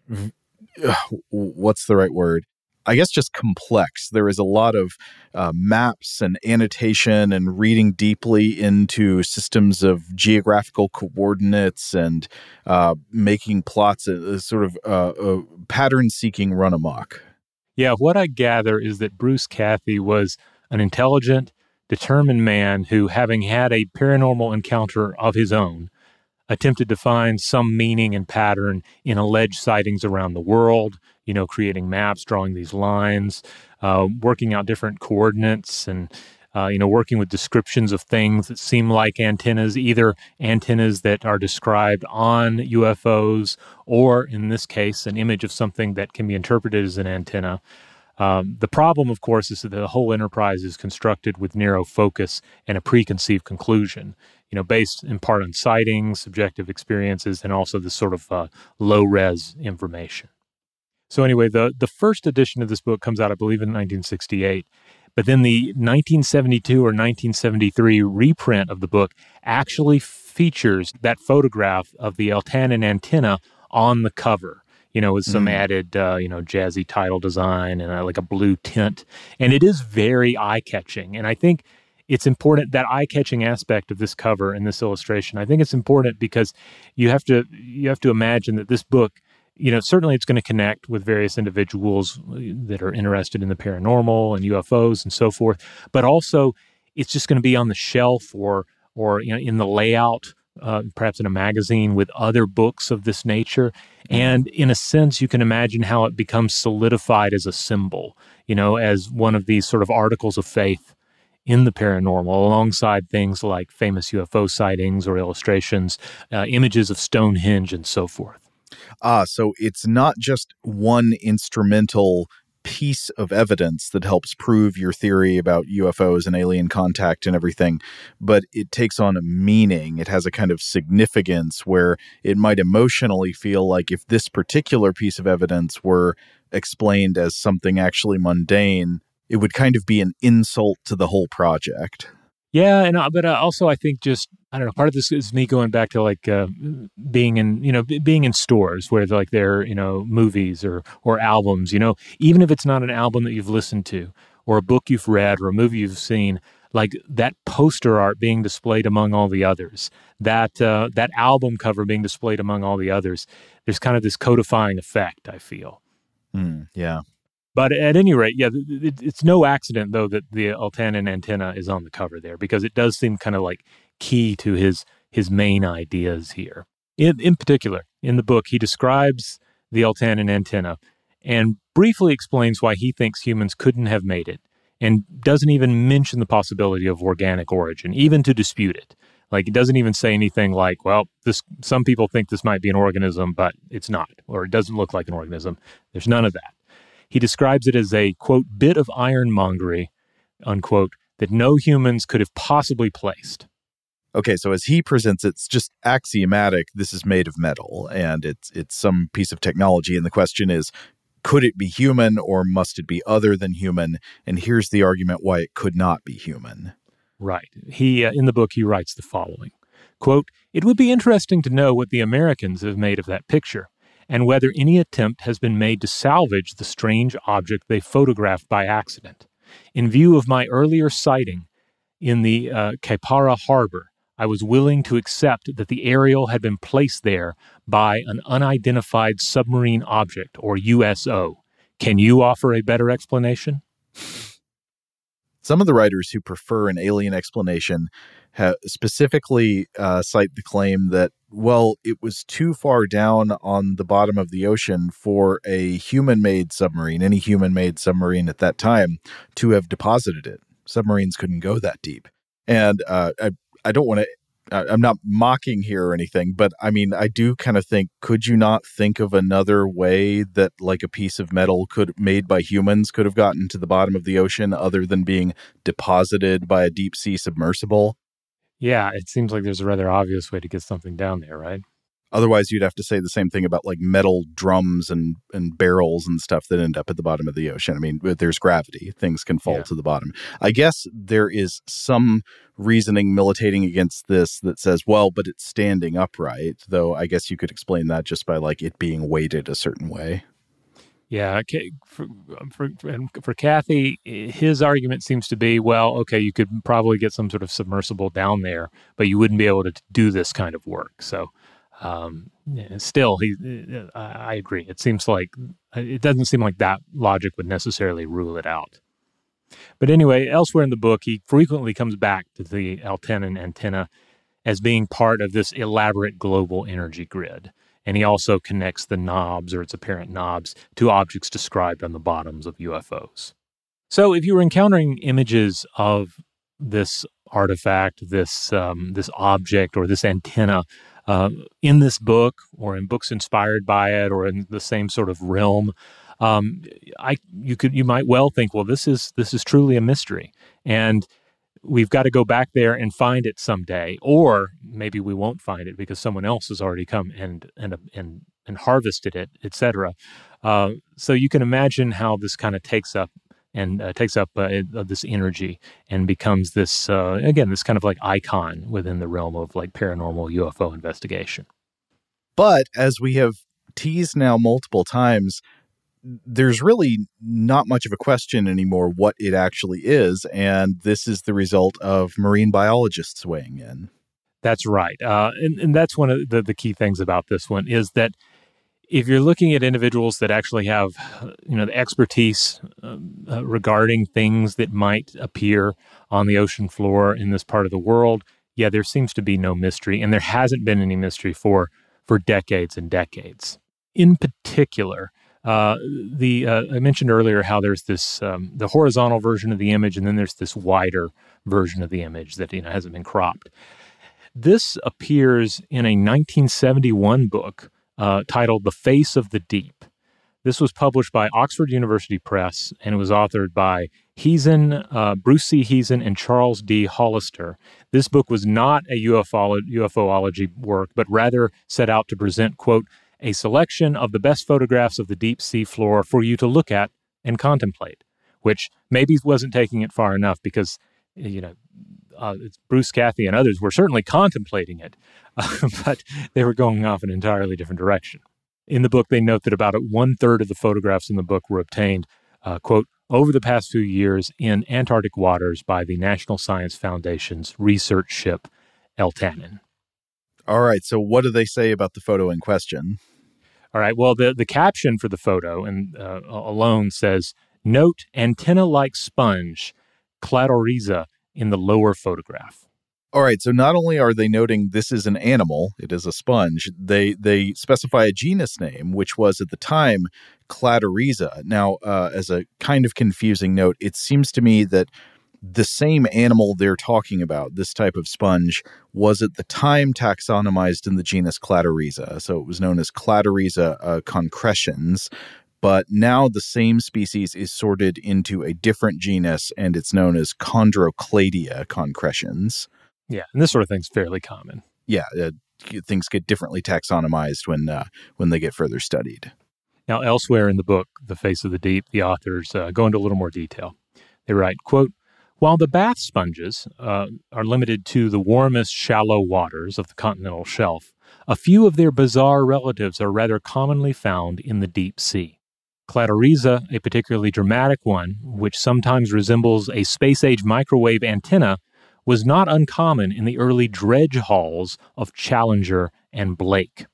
what's the right word? I guess just complex. There is a lot of maps and annotation and reading deeply into systems of geographical coordinates and making plots a sort of pattern-seeking run amok. Yeah, what I gather is that Bruce Cathey was an intelligent, determined man who, having had a paranormal encounter of his own, attempted to find some meaning and pattern in alleged sightings around the world, creating maps, drawing these lines, working out different coordinates and, working with descriptions of things that seem like antennas, either antennas that are described on UFOs or, in this case, an image of something that can be interpreted as an antenna. The problem, of course, is that the whole enterprise is constructed with narrow focus and a preconceived conclusion, based in part on sightings, subjective experiences, and also this sort of low-res information. So anyway, the first edition of this book comes out, I believe, in 1968. But then the 1972 or 1973 reprint of the book actually features that photograph of the Eltanin antenna on the cover, with some added, jazzy title design and like a blue tint. And it is very eye-catching. And I think it's important, that eye-catching aspect of this cover and this illustration, I think it's important because you have to imagine that this book, certainly it's going to connect with various individuals that are interested in the paranormal and UFOs and so forth, but also it's just going to be on the shelf or in the layout, perhaps in a magazine with other books of this nature. And in a sense, you can imagine how it becomes solidified as a symbol, as one of these sort of articles of faith in the paranormal, alongside things like famous UFO sightings or illustrations, images of Stonehenge and so forth. So it's not just one instrumental piece of evidence that helps prove your theory about UFOs and alien contact and everything, but it takes on a meaning. It has a kind of significance where it might emotionally feel like if this particular piece of evidence were explained as something actually mundane, it would kind of be an insult to the whole project. Yeah, but also I think just I don't know. Part of this is me going back to like being in stores where they're movies or albums. Even if it's not an album that you've listened to, or a book you've read, or a movie you've seen, like that poster art being displayed among all the others, that album cover being displayed among all the others. There's kind of this codifying effect, I feel. Yeah. But at any rate, it's no accident, though, that the Eltanin antenna is on the cover there, because it does seem kind of like key to his main ideas here. In particular, in the book, he describes the Eltanin antenna and briefly explains why he thinks humans couldn't have made it, and doesn't even mention the possibility of organic origin, even to dispute it. Like, it doesn't even say anything like, well, some people think this might be an organism, but it's not, or it doesn't look like an organism. There's none of that. He describes it as a, quote, bit of ironmongery, unquote, that no humans could have possibly placed. Okay, so as he presents it, it's just axiomatic. This is made of metal, and it's some piece of technology. And the question is, could it be human, or must it be other than human? And here's the argument why it could not be human. Right. He in the book, he writes the following, quote, "It would be interesting to know what the Americans have made of that picture, and whether any attempt has been made to salvage the strange object they photographed by accident. In view of my earlier sighting in the Kaipara Harbor, I was willing to accept that the aerial had been placed there by an unidentified submarine object, or USO. Can you offer a better explanation?" Some of the writers who prefer an alien explanation specifically cite the claim that, well, it was too far down on the bottom of the ocean for a human-made submarine, any human-made submarine at that time, to have deposited it. Submarines couldn't go that deep. And I don't want to, I'm not mocking here or anything, but I mean, I do kind of think, could you not think of another way that like a piece of metal made by humans could have gotten to the bottom of the ocean other than being deposited by a deep sea submersible? Yeah, it seems like there's a rather obvious way to get something down there, right? Otherwise, you'd have to say the same thing about like metal drums and barrels and stuff that end up at the bottom of the ocean. I mean, there's gravity. Things can fall to the bottom. I guess there is some reasoning militating against this that says, well, but it's standing upright, though I guess you could explain that just by like it being weighted a certain way. Yeah, for Kathy, his argument seems to be, well, okay, you could probably get some sort of submersible down there, but you wouldn't be able to do this kind of work. So still, I agree. It seems like it doesn't seem like that logic would necessarily rule it out. But anyway, elsewhere in the book, he frequently comes back to the Eltanin antenna as being part of this elaborate global energy grid. And he also connects the knobs, or its apparent knobs, to objects described on the bottoms of UFOs. So if you were encountering images of this artifact, this object, or this antenna in this book, or in books inspired by it, or in the same sort of realm, you might well think, well, this is truly a mystery, and we've got to go back there and find it someday, or maybe we won't find it because someone else has already come and harvested it, etc. So you can imagine how this kind of takes up this energy and becomes this again, this kind of like icon within the realm of like paranormal UFO investigation. But as we have teased now multiple times, there's really not much of a question anymore what it actually is, and this is the result of marine biologists weighing in. That's right. And that's one of the key things about this one is that if you're looking at individuals that actually have, the expertise regarding things that might appear on the ocean floor in this part of the world, yeah, there seems to be no mystery, and there hasn't been any mystery for decades and decades. In particular, I mentioned earlier how there's this the horizontal version of the image, and then there's this wider version of the image that hasn't been cropped. This appears in a 1971 book titled "The Face of the Deep." This was published by Oxford University Press, and it was authored by Bruce C. Heason, and Charles D. Hollister. This book was not a UFOlogy work, but rather set out to present, quote, a selection of the best photographs of the deep sea floor for you to look at and contemplate, which maybe wasn't taking it far enough because, Bruce, Cathy, and others were certainly contemplating it, but they were going off in an entirely different direction. In the book, they note that about 1/3 of the photographs in the book were obtained, quote, over the past few years in Antarctic waters by the National Science Foundation's research ship Eltanin. All right, so what do they say about the photo in question? All right, well, the caption for the photo and alone says, "Note antenna-like sponge, Cladorhiza, in the lower photograph." All right, so not only are they noting this is an animal, it is a sponge, they specify a genus name, which was at the time Cladorhiza. Now, as a kind of confusing note, it seems to me that the same animal they're talking about, this type of sponge, was at the time taxonomized in the genus Cladorhiza. So it was known as Cladorhiza concrescens. But now the same species is sorted into a different genus, and it's known as Chondrocladia concrescens. Yeah, and this sort of thing's fairly common. Yeah, things get differently taxonomized when they get further studied. Now, elsewhere in the book, The Face of the Deep, the authors go into a little more detail. They write, quote, "While the bath sponges are limited to the warmest shallow waters of the continental shelf, a few of their bizarre relatives are rather commonly found in the deep sea. Cladorhiza, a particularly dramatic one, which sometimes resembles a space-age microwave antenna, was not uncommon in the early dredge halls of Challenger and Blake.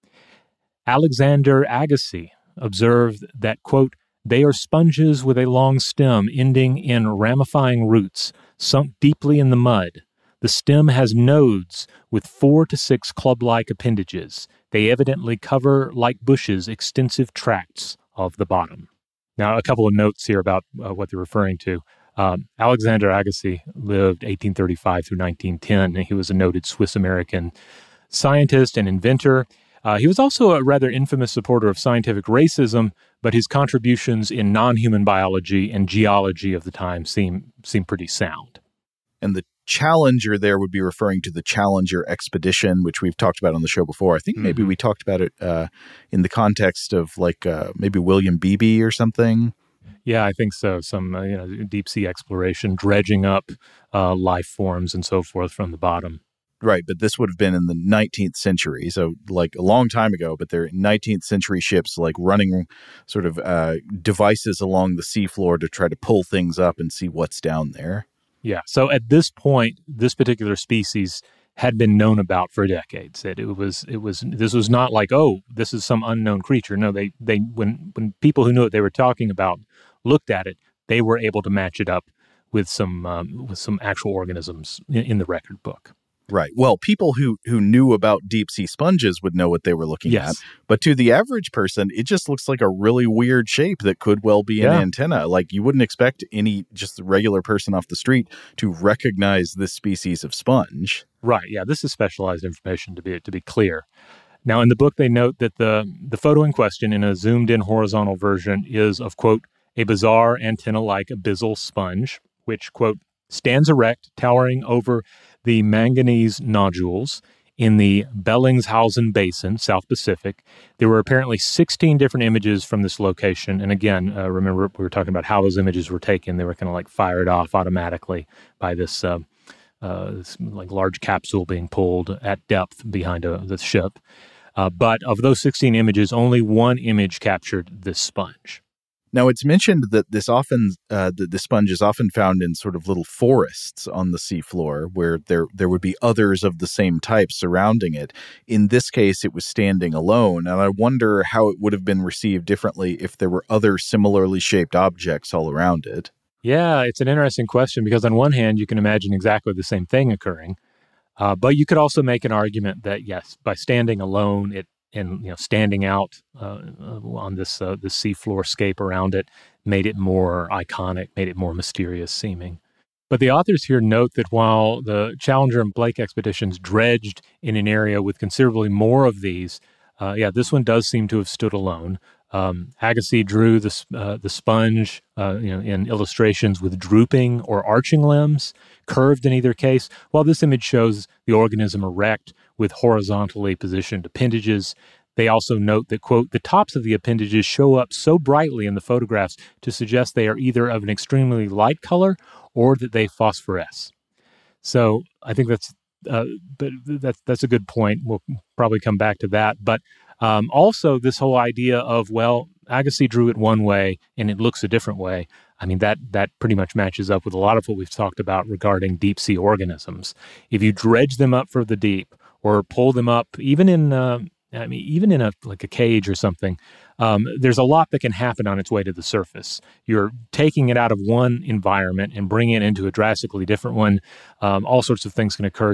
Alexander Agassiz observed that, quote, they are sponges with a long stem ending in ramifying roots sunk deeply in the mud. The stem has nodes with 4 to 6 club-like appendages. They evidently cover, like bushes, extensive tracts of the bottom." Now, a couple of notes here about what they're referring to. Alexander Agassiz lived 1835 through 1910, and he was a noted Swiss-American scientist and inventor. He was also a rather infamous supporter of scientific racism, but his contributions in non-human biology and geology of the time seem pretty sound. And the Challenger there would be referring to the Challenger expedition, which we've talked about on the show before. I think maybe we talked about it in the context of maybe William Beebe or something. Yeah, I think so. Some deep sea exploration, dredging up life forms and so forth from the bottom. Right, but this would have been in the 19th century, so a long time ago, but they're 19th century ships running sort of devices along the seafloor to try to pull things up and see what's down there. Yeah, so at this point, this particular species had been known about for decades. That this was not like, oh, this is some unknown creature. No, when people who knew what they were talking about looked at it, they were able to match it up with some actual organisms in the record book. Right. Well, people who knew about deep sea sponges would know what they were looking at. But to the average person, it just looks like a really weird shape that could well be an antenna. You wouldn't expect any just regular person off the street to recognize this species of sponge. Right. Yeah. This is specialized information to be clear. Now, in the book, they note that the photo in question in a zoomed-in horizontal version is of, quote, a bizarre antenna-like abyssal sponge, which, quote, stands erect, towering over the manganese nodules in the Bellingshausen Basin, South Pacific. There were apparently 16 different images from this location. And again, remember, we were talking about how those images were taken. They were kind of fired off automatically by this large capsule being pulled at depth behind the ship. But of those 16 images, only one image captured this sponge. Now, it's mentioned that the sponge is often found in sort of little forests on the seafloor where there would be others of the same type surrounding it. In this case, it was standing alone, and I wonder how it would have been received differently if there were other similarly shaped objects all around it. Yeah, it's an interesting question because on one hand, you can imagine exactly the same thing occurring, but you could also make an argument that, yes, by standing alone, standing out on this seafloor scape around it made it more iconic, made it more mysterious seeming. But the authors here note that while the Challenger and Blake expeditions dredged in an area with considerably more of these, this one does seem to have stood alone. Agassiz drew the sponge in illustrations with drooping or arching limbs, curved in either case, while this image shows the organism erect with horizontally positioned appendages. They also note that, quote, the tops of the appendages show up so brightly in the photographs to suggest they are either of an extremely light color or that they phosphoresce. So I think that's a good point. We'll probably come back to that. But also this whole idea of, well, Agassiz drew it one way and it looks a different way. I mean, that pretty much matches up with a lot of what we've talked about regarding deep sea organisms. If you dredge them up for the deep or pull them up, even in a cage or something, there's a lot that can happen on its way to the surface. You're taking it out of one environment and bringing it into a drastically different one. All sorts of things can occur,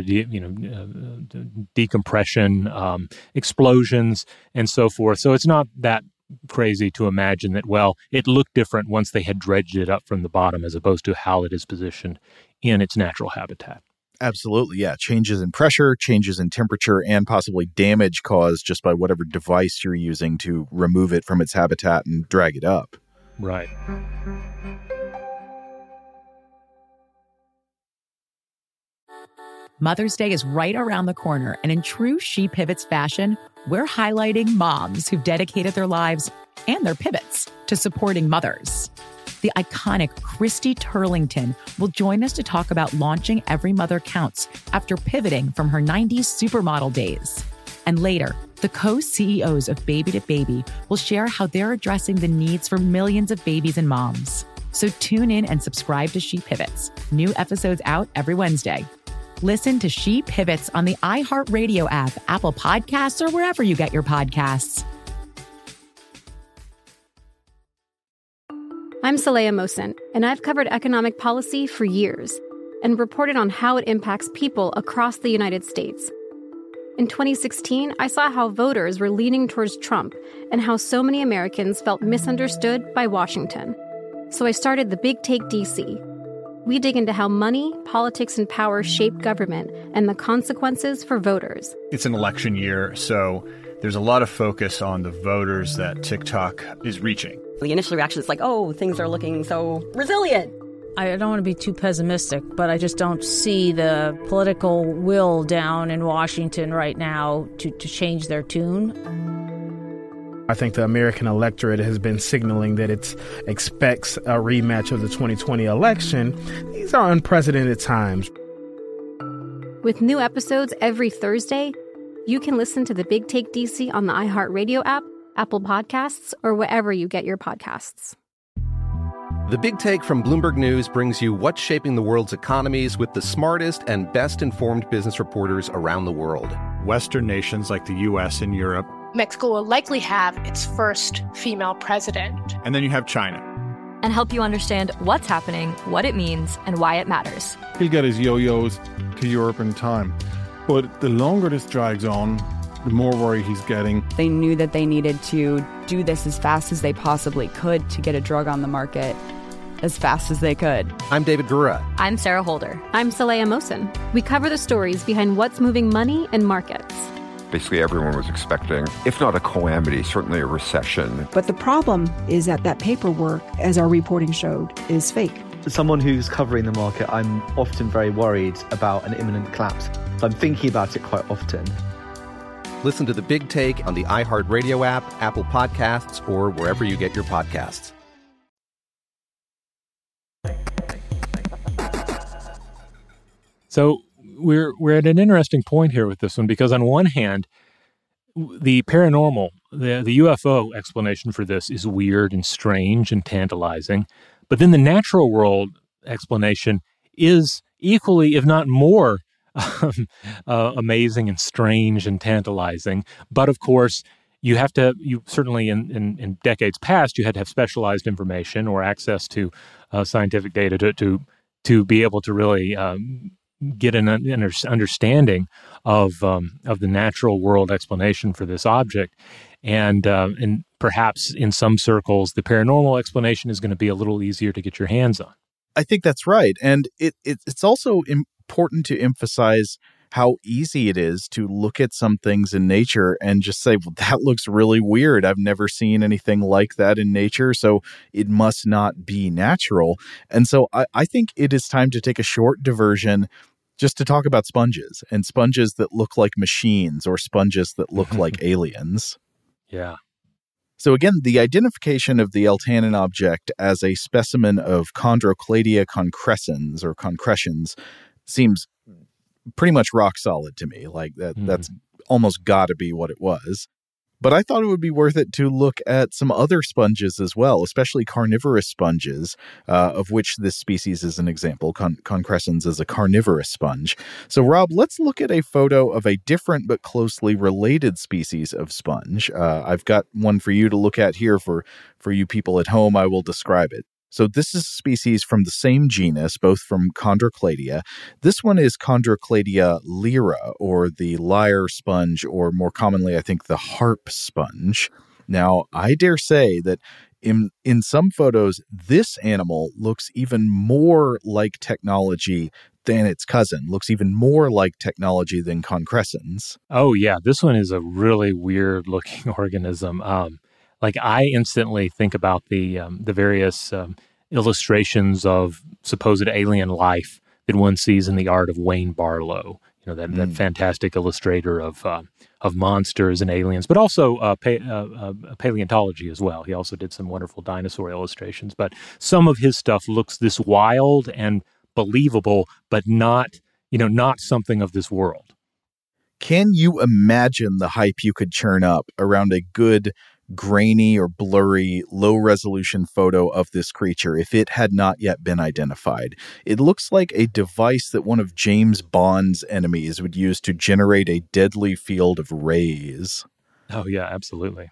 decompression, explosions, and so forth. So it's not that crazy to imagine that, well, it looked different once they had dredged it up from the bottom as opposed to how it is positioned in its natural habitat. Absolutely, yeah. Changes in pressure, changes in temperature, and possibly damage caused just by whatever device you're using to remove it from its habitat and drag it up. Right. Mother's Day is right around the corner, and in true She Pivots fashion, we're highlighting moms who've dedicated their lives and their pivots to supporting mothers. The iconic Christy Turlington will join us to talk about launching Every Mother Counts after pivoting from her 90s supermodel days. And later, the co-CEOs of Baby to Baby will share how they're addressing the needs for millions of babies and moms. So tune in and subscribe to She Pivots. New episodes out every Wednesday. Listen to She Pivots on the iHeartRadio app, Apple Podcasts, or wherever you get your podcasts. I'm Saleha Mohsin, and I've covered economic policy for years and reported on how it impacts people across the United States. In 2016, I saw how voters were leaning towards Trump and how so many Americans felt misunderstood by Washington. So I started The Big Take DC. We dig into how money, politics, and power shape government and the consequences for voters. It's an election year, so there's a lot of focus on the voters that TikTok is reaching. The initial reaction is like, oh, things are looking so resilient. I don't want to be too pessimistic, but I just don't see the political will down in Washington right now to change their tune. I think the American electorate has been signaling that it expects a rematch of the 2020 election. These are unprecedented times. With new episodes every Thursday, you can listen to The Big Take DC on the iHeartRadio app, Apple Podcasts, or wherever you get your podcasts. The Big Take from Bloomberg News brings you what's shaping the world's economies with the smartest and best-informed business reporters around the world. Western nations like the U.S. and Europe. Mexico will likely have its first female president. And then you have China. And help you understand what's happening, what it means, and why it matters. He'll get his yo-yos to Europe in time. But the longer this drags on, the more worry he's getting. They knew that they needed to do this as fast as they possibly could to get a drug on the market as fast as they could. I'm David Gura. I'm Sarah Holder. I'm Saleha Mohsin. We cover the stories behind what's moving money and markets. Basically, everyone was expecting, if not a calamity, certainly a recession. But the problem is that paperwork, as our reporting showed, is fake. As someone who's covering the market, I'm often very worried about an imminent collapse. So I'm thinking about it quite often. Listen to The Big Take on the iHeartRadio app, Apple Podcasts, or wherever you get your podcasts. So we're at an interesting point here with this one, because on one hand, the paranormal, the UFO explanation for this is weird and strange and tantalizing. But then the natural world explanation is equally, if not more, amazing and strange and tantalizing. But of course, you certainly in decades past, you had to have specialized information or access to scientific data to be able to really get an understanding of the natural world explanation for this object. And perhaps in some circles, the paranormal explanation is going to be a little easier to get your hands on. I think that's right. And it's also important to emphasize how easy it is to look at some things in nature and just say, well, that looks really weird. I've never seen anything like that in nature, so it must not be natural. And so I think it is time to take a short diversion just to talk about sponges, and sponges that look like machines or sponges that look like aliens. Yeah. So again, the identification of the Eltanin object as a specimen of Chondrocladia concrescens or concretions seems pretty much rock solid to me. Like that's almost got to be what it was. But I thought it would be worth it to look at some other sponges as well, especially carnivorous sponges, of which this species is an example. Concrescens is a carnivorous sponge. So, Rob, let's look at a photo of a different but closely related species of sponge. I've got one for you to look at here. For you people at home, I will describe it. So this is a species from the same genus, both from Chondrocladia. This one is Chondrocladia lyra, or the lyre sponge, or more commonly, I think, the harp sponge. Now, I dare say that in some photos, this animal looks even more like technology than its cousin, looks even more like technology than Concrescens. Oh, yeah. This one is a really weird-looking organism. Like, I instantly think about the various illustrations of supposed alien life that one sees in the art of Wayne Barlow. You know, that fantastic illustrator of monsters and aliens, but also paleontology as well. He also did some wonderful dinosaur illustrations. But some of his stuff looks this wild and believable, but not something of this world. Can you imagine the hype you could churn up around a good, grainy or blurry, low-resolution photo of this creature if it had not yet been identified? It looks like a device that one of James Bond's enemies would use to generate a deadly field of rays. Oh, yeah, absolutely.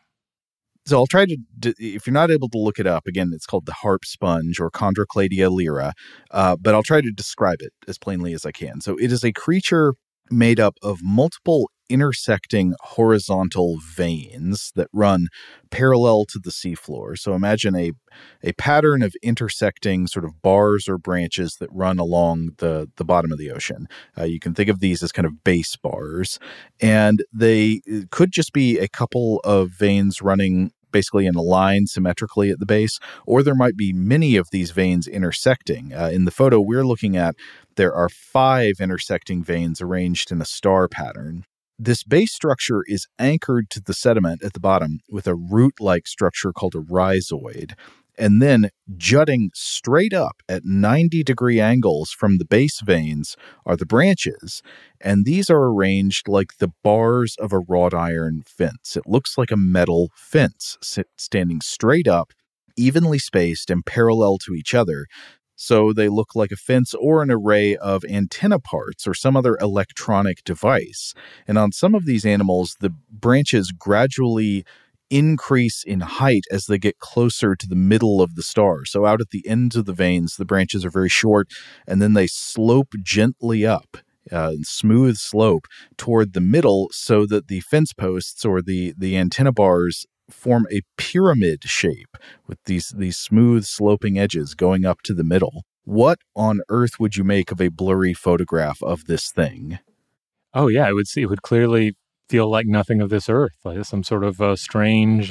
So I'll try to, if you're not able to look it up, again, it's called the harp sponge or Chondrocladia lyra, but I'll try to describe it as plainly as I can. So it is a creature made up of multiple intersecting horizontal veins that run parallel to the seafloor. So imagine a pattern of intersecting sort of bars or branches that run along the bottom of the ocean. You can think of these as kind of base bars, and they could just be a couple of veins running basically in a line symmetrically at the base, or there might be many of these veins intersecting. In the photo we're looking at, there are 5 intersecting veins arranged in a star pattern. This base structure is anchored to the sediment at the bottom with a root-like structure called a rhizoid. And then jutting straight up at 90-degree angles from the base veins are the branches. And these are arranged like the bars of a wrought iron fence. It looks like a metal fence standing straight up, evenly spaced and parallel to each other. So they look like a fence or an array of antenna parts or some other electronic device. And on some of these animals, the branches gradually increase in height as they get closer to the middle of the star. So out at the ends of the veins, the branches are very short, and then they slope gently up, smooth slope toward the middle, so that the fence posts or the antenna bars form a pyramid shape with these smooth sloping edges going up to the middle. What on earth would you make of a blurry photograph of this thing? Oh yeah, it would clearly feel like nothing of this earth, like some sort of strange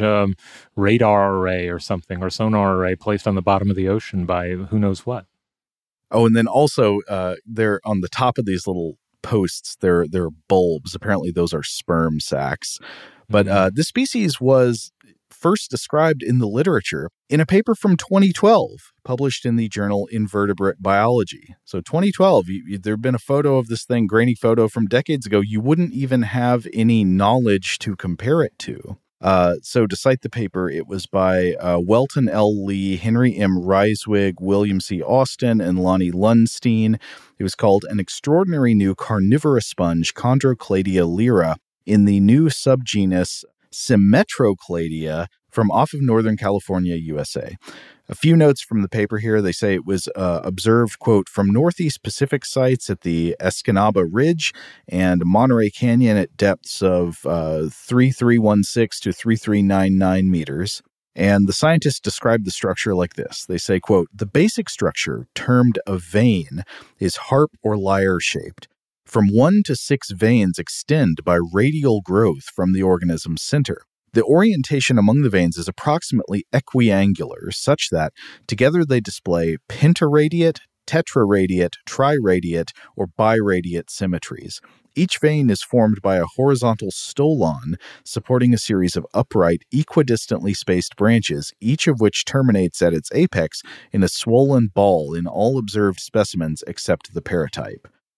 radar array or something, or sonar array placed on the bottom of the ocean by who knows what. Oh, and then also there on the top of these little posts, there are bulbs. Apparently those are sperm sacs. But this species was first described in the literature in a paper from 2012, published in the journal Invertebrate Biology. So 2012, there had been a photo of this thing, grainy photo from decades ago. You wouldn't even have any knowledge to compare it to. So to cite the paper, it was by Welton L. Lee, Henry M. Reiswig, William C. Austin, and Lonnie Lundstein. It was called An Extraordinary New Carnivorous Sponge, Chondrocladia lyra, in the new subgenus Symmetrocladia from off of Northern California, USA. A few notes from the paper here. They say it was observed, quote, from Northeast Pacific sites at the Escanaba Ridge and Monterey Canyon at depths of 3316 to 3399 meters. And the scientists describe the structure like this. They say, quote, the basic structure, termed a vein, is harp or lyre shaped. From 1 to 6 veins extend by radial growth from the organism's center. The orientation among the veins is approximately equiangular, such that together they display pentaradiate, tetraradiate, triradiate, or biradiate symmetries. Each vein is formed by a horizontal stolon supporting a series of upright, equidistantly spaced branches, each of which terminates at its apex in a swollen ball in all observed specimens except the paratype.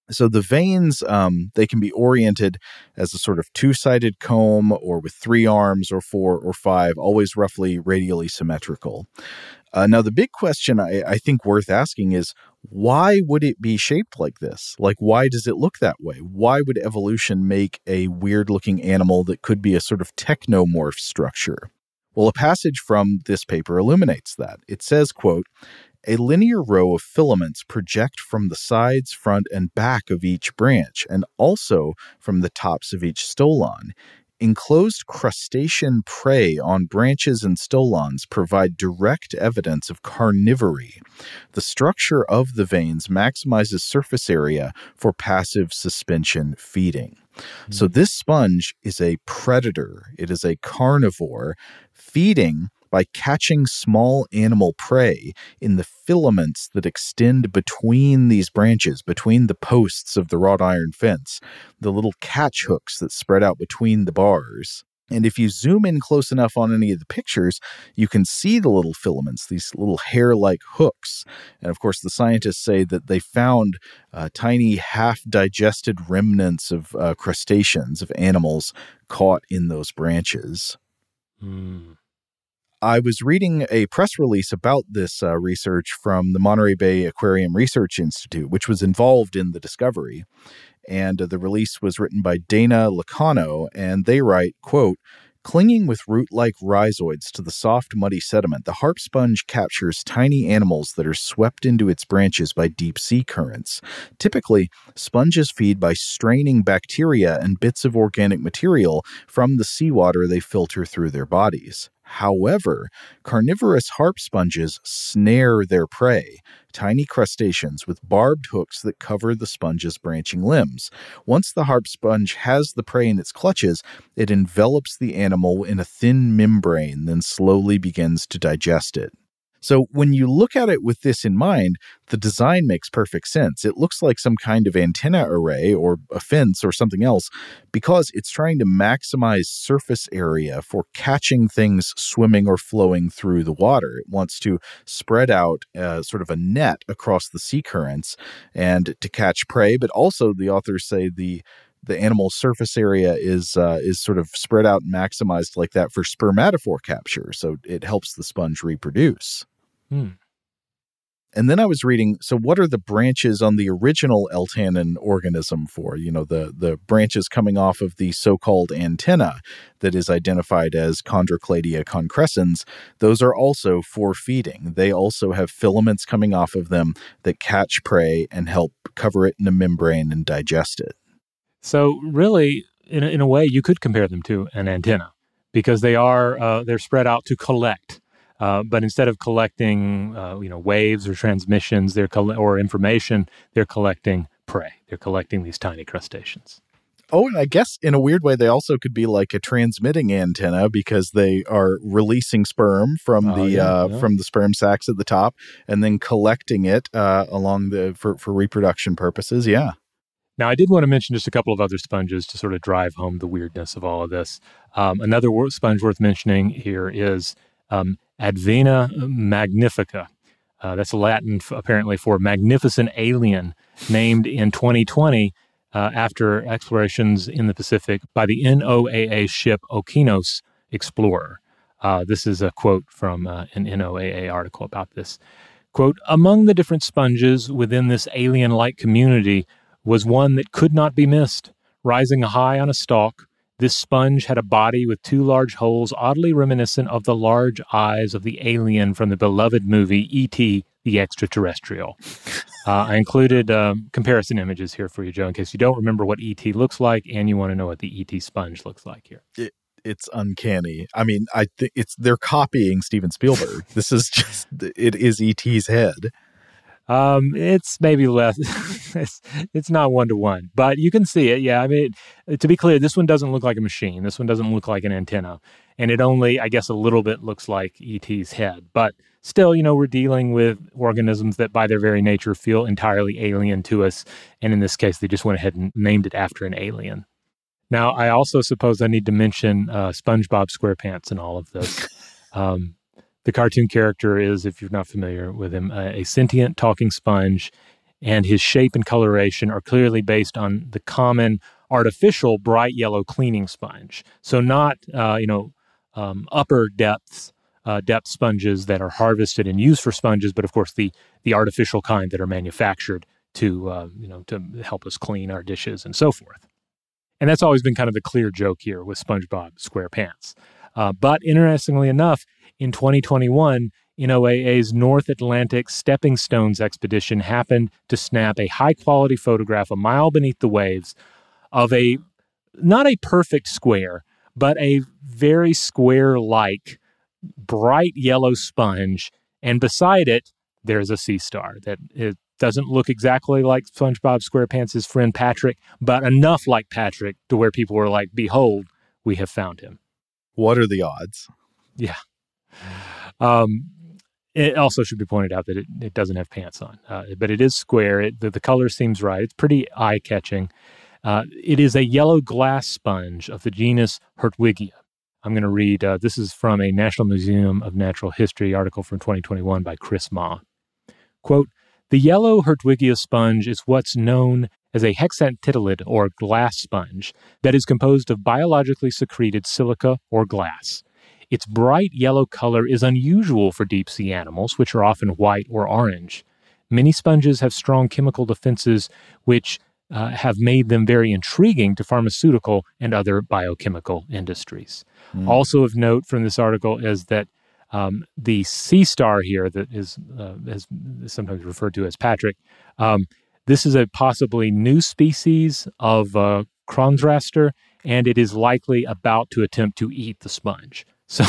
So the veins, they can be oriented as a sort of two-sided comb or with 3 arms or 4 or 5, always roughly radially symmetrical. Now, the big question I think worth asking is, why would it be shaped like this? Like, why does it look that way? Why would evolution make a weird-looking animal that could be a sort of technomorph structure? Well, a passage from this paper illuminates that. It says, quote, "A linear row of filaments project from the sides, front, and back of each branch, and also from the tops of each stolon. Enclosed crustacean prey on branches and stolons provide direct evidence of carnivory. The structure of the veins maximizes surface area for passive suspension feeding." So this sponge is a predator. It is a carnivore feeding by catching small animal prey in the filaments that extend between these branches, between the posts of the wrought iron fence, the little catch hooks that spread out between the bars. And if you zoom in close enough on any of the pictures, you can see the little filaments, these little hair-like hooks. And of course, the scientists say that they found tiny half-digested remnants of crustaceans, of animals caught in those branches. I was reading a press release about this research from the Monterey Bay Aquarium Research Institute, which was involved in the discovery. And the release was written by Dana Licano, and they write, quote, "Clinging with root-like rhizoids to the soft, muddy sediment, the harp sponge captures tiny animals that are swept into its branches by deep-sea currents. Typically, sponges feed by straining bacteria and bits of organic material from the seawater they filter through their bodies. However, carnivorous harp sponges snare their prey, tiny crustaceans with barbed hooks that cover the sponge's branching limbs. Once the harp sponge has the prey in its clutches, it envelops the animal in a thin membrane, then slowly begins to digest it." So when you look at it with this in mind, the design makes perfect sense. It looks like some kind of antenna array or a fence or something else because it's trying to maximize surface area for catching things swimming or flowing through the water. It wants to spread out sort of a net across the sea currents and to catch prey, but also the authors say the animal's surface area is sort of spread out and maximized like that for spermatophore capture, so it helps the sponge reproduce. And then I was reading, so what are the branches on the original L-tannin organism for? You know, the branches coming off of the so-called antenna that is identified as Chondrocladia concrescens, those are also for feeding. They also have filaments coming off of them that catch prey and help cover it in a membrane and digest it. So really, in a way, you could compare them to an antenna because they're spread out to collect. But instead of collecting, waves or transmissions, or information, they're collecting prey. They're collecting these tiny crustaceans. Oh, and I guess in a weird way, they also could be like a transmitting antenna because they are releasing sperm from the sperm sacs at the top and then collecting it for reproduction purposes. Yeah. Now, I did want to mention just a couple of other sponges to sort of drive home the weirdness of all of this. Another sponge worth mentioning here is Advena magnifica. That's Latin, apparently, for magnificent alien, named in 2020 after explorations in the Pacific by the NOAA ship Okeanos Explorer. This is a quote from an NOAA article about this. Quote, "Among the different sponges within this alien-like community was one that could not be missed. Rising high on a stalk, this sponge had a body with 2 large holes oddly reminiscent of the large eyes of the alien from the beloved movie E.T. the Extraterrestrial." I included comparison images here for you, Joe, in case you don't remember what E.T. looks like and you want to know what the E.T. sponge looks like here. It's uncanny. I mean, I think they're copying Steven Spielberg. This is it is E.T.'s head. It's maybe less, it's not 1-to-1, but you can see it. Yeah. I mean, to be clear, this one doesn't look like a machine. This one doesn't look like an antenna, and it only, I guess, a little bit looks like E.T.'s head, but still, we're dealing with organisms that by their very nature feel entirely alien to us. And in this case, they just went ahead and named it after an alien. Now, I also suppose I need to mention, SpongeBob SquarePants in all of this. The cartoon character is, if you're not familiar with him, a sentient talking sponge, and his shape and coloration are clearly based on the common artificial bright yellow cleaning sponge. So not, upper depth sponges that are harvested and used for sponges, but of course the artificial kind that are manufactured to help us clean our dishes and so forth. And that's always been kind of the clear joke here with SpongeBob SquarePants. But interestingly enough, in 2021, NOAA's North Atlantic Stepping Stones expedition happened to snap a high-quality photograph a mile beneath the waves of not a perfect square, but a very square-like bright yellow sponge, and beside it, there's a sea star that it doesn't look exactly like SpongeBob SquarePants' friend Patrick, but enough like Patrick to where people were like, behold, we have found him. What are the odds? Yeah. It also should be pointed out that it doesn't have pants on, but it is square. The color seems right. It's pretty eye-catching. It is a yellow glass sponge of the genus Hertwiggia. I'm going to read, this is from a National Museum of Natural History article from 2021 by Chris Ma. Quote, "The yellow Hertwiggia sponge is what's known as a hexantitolite or glass sponge that is composed of biologically secreted silica or glass. Its bright yellow color is unusual for deep-sea animals, which are often white or orange. Many sponges have strong chemical defenses, which have made them very intriguing to pharmaceutical and other biochemical industries." Also of note from this article is that the sea star here that is sometimes referred to as Patrick, this is a possibly new species of chrondraster, and it is likely about to attempt to eat the sponge.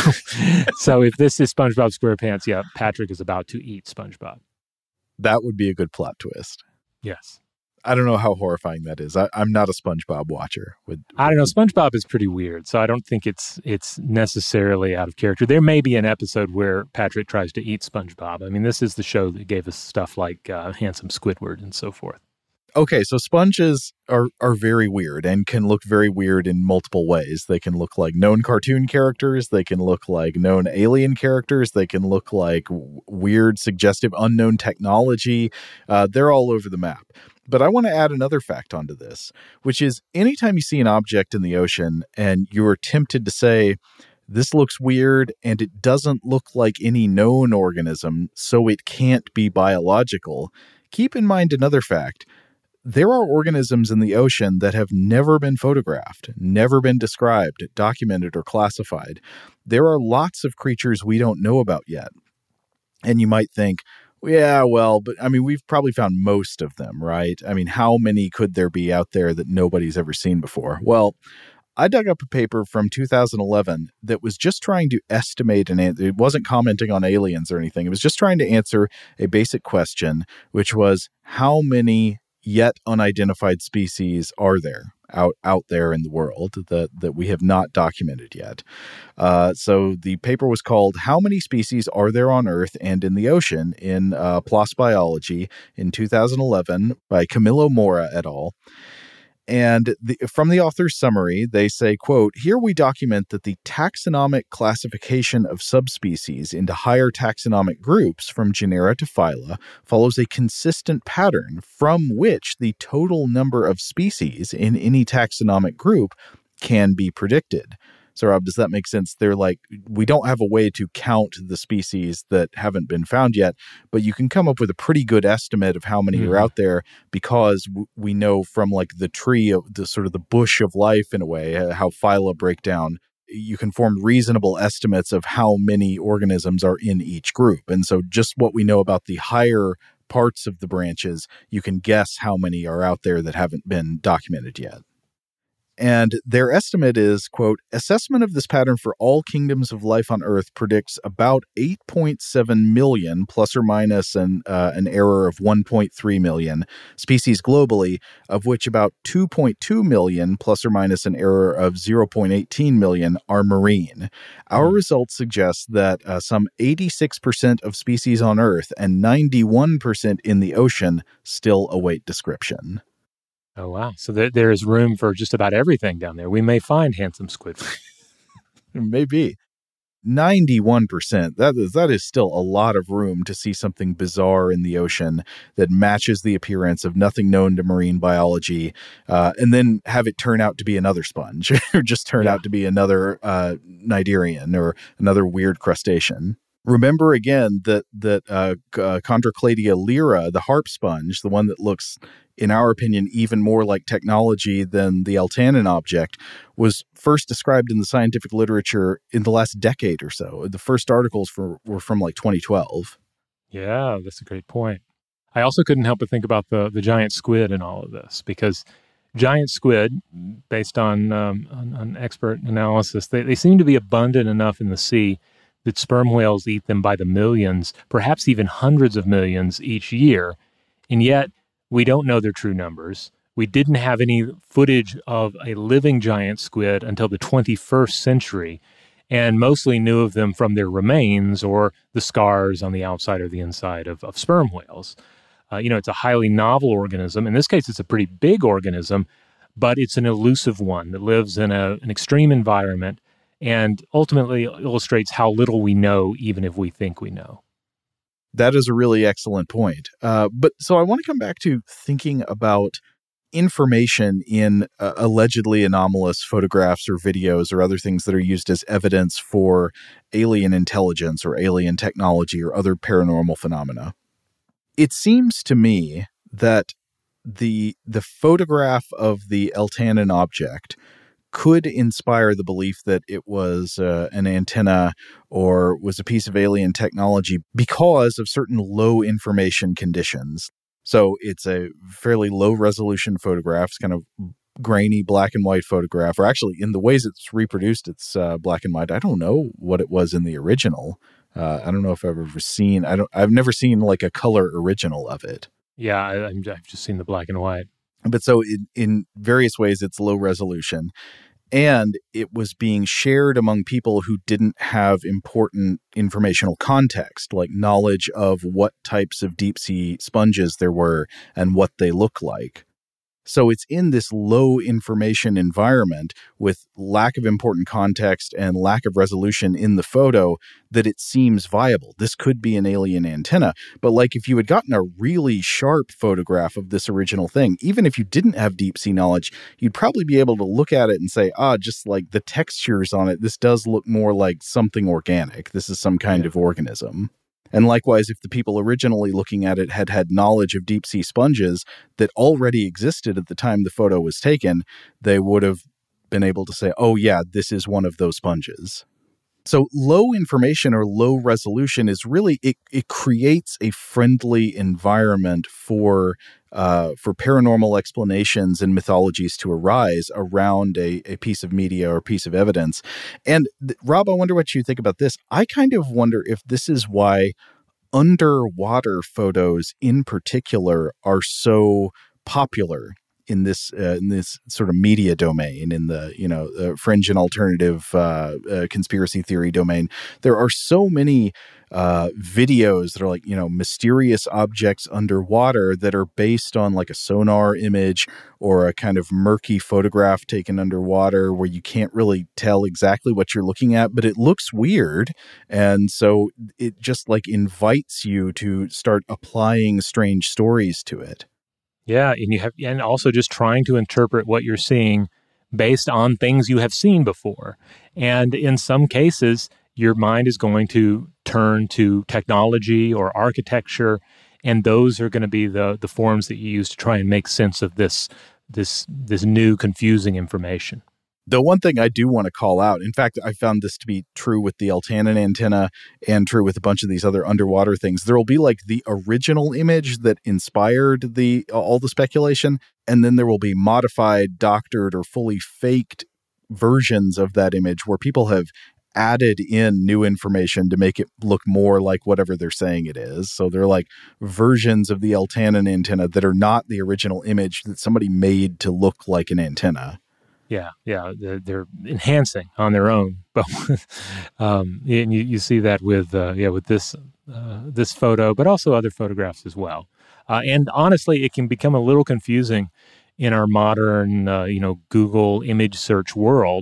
So if this is SpongeBob SquarePants, yeah, Patrick is about to eat SpongeBob. That would be a good plot twist. Yes. I don't know how horrifying that is. I'm not a SpongeBob watcher. I don't know. SpongeBob is pretty weird, so I don't think it's necessarily out of character. There may be an episode where Patrick tries to eat SpongeBob. I mean, this is the show that gave us stuff like Handsome Squidward and so forth. Okay, so sponges are very weird and can look very weird in multiple ways. They can look like known cartoon characters. They can look like known alien characters. They can look like weird, suggestive, unknown technology. They're all over the map. But I want to add another fact onto this, which is anytime you see an object in the ocean and you are tempted to say, this looks weird and it doesn't look like any known organism, so it can't be biological, keep in mind another fact. There are organisms in the ocean that have never been photographed, never been described, documented, or classified. There are lots of creatures we don't know about yet. And you might think, yeah, well, but I mean, we've probably found most of them, right? I mean, how many could there be out there that nobody's ever seen before? Well, I dug up a paper from 2011 that was just trying to estimate it wasn't commenting on aliens or anything. It was just trying to answer a basic question, which was how many yet unidentified species are there out there in the world that we have not documented yet. So the paper was called "How Many Species Are There on Earth and in the Ocean" in PLOS Biology in 2011 by Camilo Mora et al. And from the author's summary, they say, quote, "Here we document that the taxonomic classification of subspecies into higher taxonomic groups from genera to phyla follows a consistent pattern from which the total number of species in any taxonomic group can be predicted." So, Rob, does that make sense? They're like, we don't have a way to count the species that haven't been found yet, but you can come up with a pretty good estimate of how many are out there because we know from like the tree of the sort of the bush of life in a way, how phyla break down. You can form reasonable estimates of how many organisms are in each group. And so just what we know about the higher parts of the branches, you can guess how many are out there that haven't been documented yet. And their estimate is, quote, "Assessment of this pattern for all kingdoms of life on Earth predicts about 8.7 million, plus or minus an error of 1.3 million, species globally, of which about 2.2 million, plus or minus an error of 0.18 million, are marine. Our results suggest that some 86% of species on Earth and 91% in the ocean still await description." Oh, wow. So there is room for just about everything down there. We may find Handsome Squidward. Maybe. 91%, that is still a lot of room to see something bizarre in the ocean that matches the appearance of nothing known to marine biology, and then have it turn out to be another sponge or just turn out to be another cnidarian or another weird crustacean. Remember again that Chondrocladia lyra, the harp sponge, the one that looks, in our opinion, even more like technology than the Eltanin object, was first described in the scientific literature in the last decade or so. The first articles were from like 2012. Yeah, that's a great point. I also couldn't help but think about the giant squid in all of this, because giant squid, based on expert analysis, they seem to be abundant enough in the sea that sperm whales eat them by the millions, perhaps even hundreds of millions each year. And yet, we don't know their true numbers. We didn't have any footage of a living giant squid until the 21st century, and mostly knew of them from their remains or the scars on the outside or the inside of sperm whales. It's a highly novel organism. In this case, it's a pretty big organism, but it's an elusive one that lives in an extreme environment and ultimately illustrates how little we know, even if we think we know. That is a really excellent point. But so I want to come back to thinking about information in allegedly anomalous photographs or videos or other things that are used as evidence for alien intelligence or alien technology or other paranormal phenomena. It seems to me that the photograph of the Eltanin object could inspire the belief that it was an antenna or was a piece of alien technology because of certain low information conditions. So it's a fairly low resolution photograph, it's kind of grainy black and white photograph, or actually in the ways it's reproduced, it's black and white. I don't know what it was in the original. I don't know if I've ever seen, I've never seen like a color original of it. Yeah, I've just seen the black and white. But so in various ways, it's low resolution. And it was being shared among people who didn't have important informational context, like knowledge of what types of deep sea sponges there were and what they look like. So it's in this low information environment with lack of important context and lack of resolution in the photo that it seems viable. This could be an alien antenna. But like if you had gotten a really sharp photograph of this original thing, even if you didn't have deep sea knowledge, you'd probably be able to look at it and say, just like the textures on it, this does look more like something organic. This is some kind of organism. And likewise, if the people originally looking at it had knowledge of deep-sea sponges that already existed at the time the photo was taken, they would have been able to say, oh, yeah, this is one of those sponges. So low information or low resolution is really, it creates a friendly environment for paranormal explanations and mythologies to arise around a piece of media or piece of evidence. And Rob, I wonder what you think about this. I kind of wonder if this is why underwater photos in particular are so popular in this sort of media domain, in the fringe and alternative conspiracy theory domain. There are so many videos that are like, mysterious objects underwater that are based on like a sonar image or a kind of murky photograph taken underwater where you can't really tell exactly what you're looking at, but it looks weird. And so it just like invites you to start applying strange stories to it. Yeah, and also just trying to interpret what you're seeing based on things you have seen before. And in some cases, your mind is going to turn to technology or architecture, and those are going to be the forms that you use to try and make sense of this new confusing information. The one thing I do want to call out, in fact, I found this to be true with the Eltanin antenna and true with a bunch of these other underwater things. There will be like the original image that inspired all the speculation, and then there will be modified, doctored, or fully faked versions of that image where people have added in new information to make it look more like whatever they're saying it is. So they're like versions of the Eltanin antenna that are not the original image that somebody made to look like an antenna. Yeah, they're enhancing on their own, but and you see that with this photo, but also other photographs as well. And honestly, it can become a little confusing in our modern Google image search world,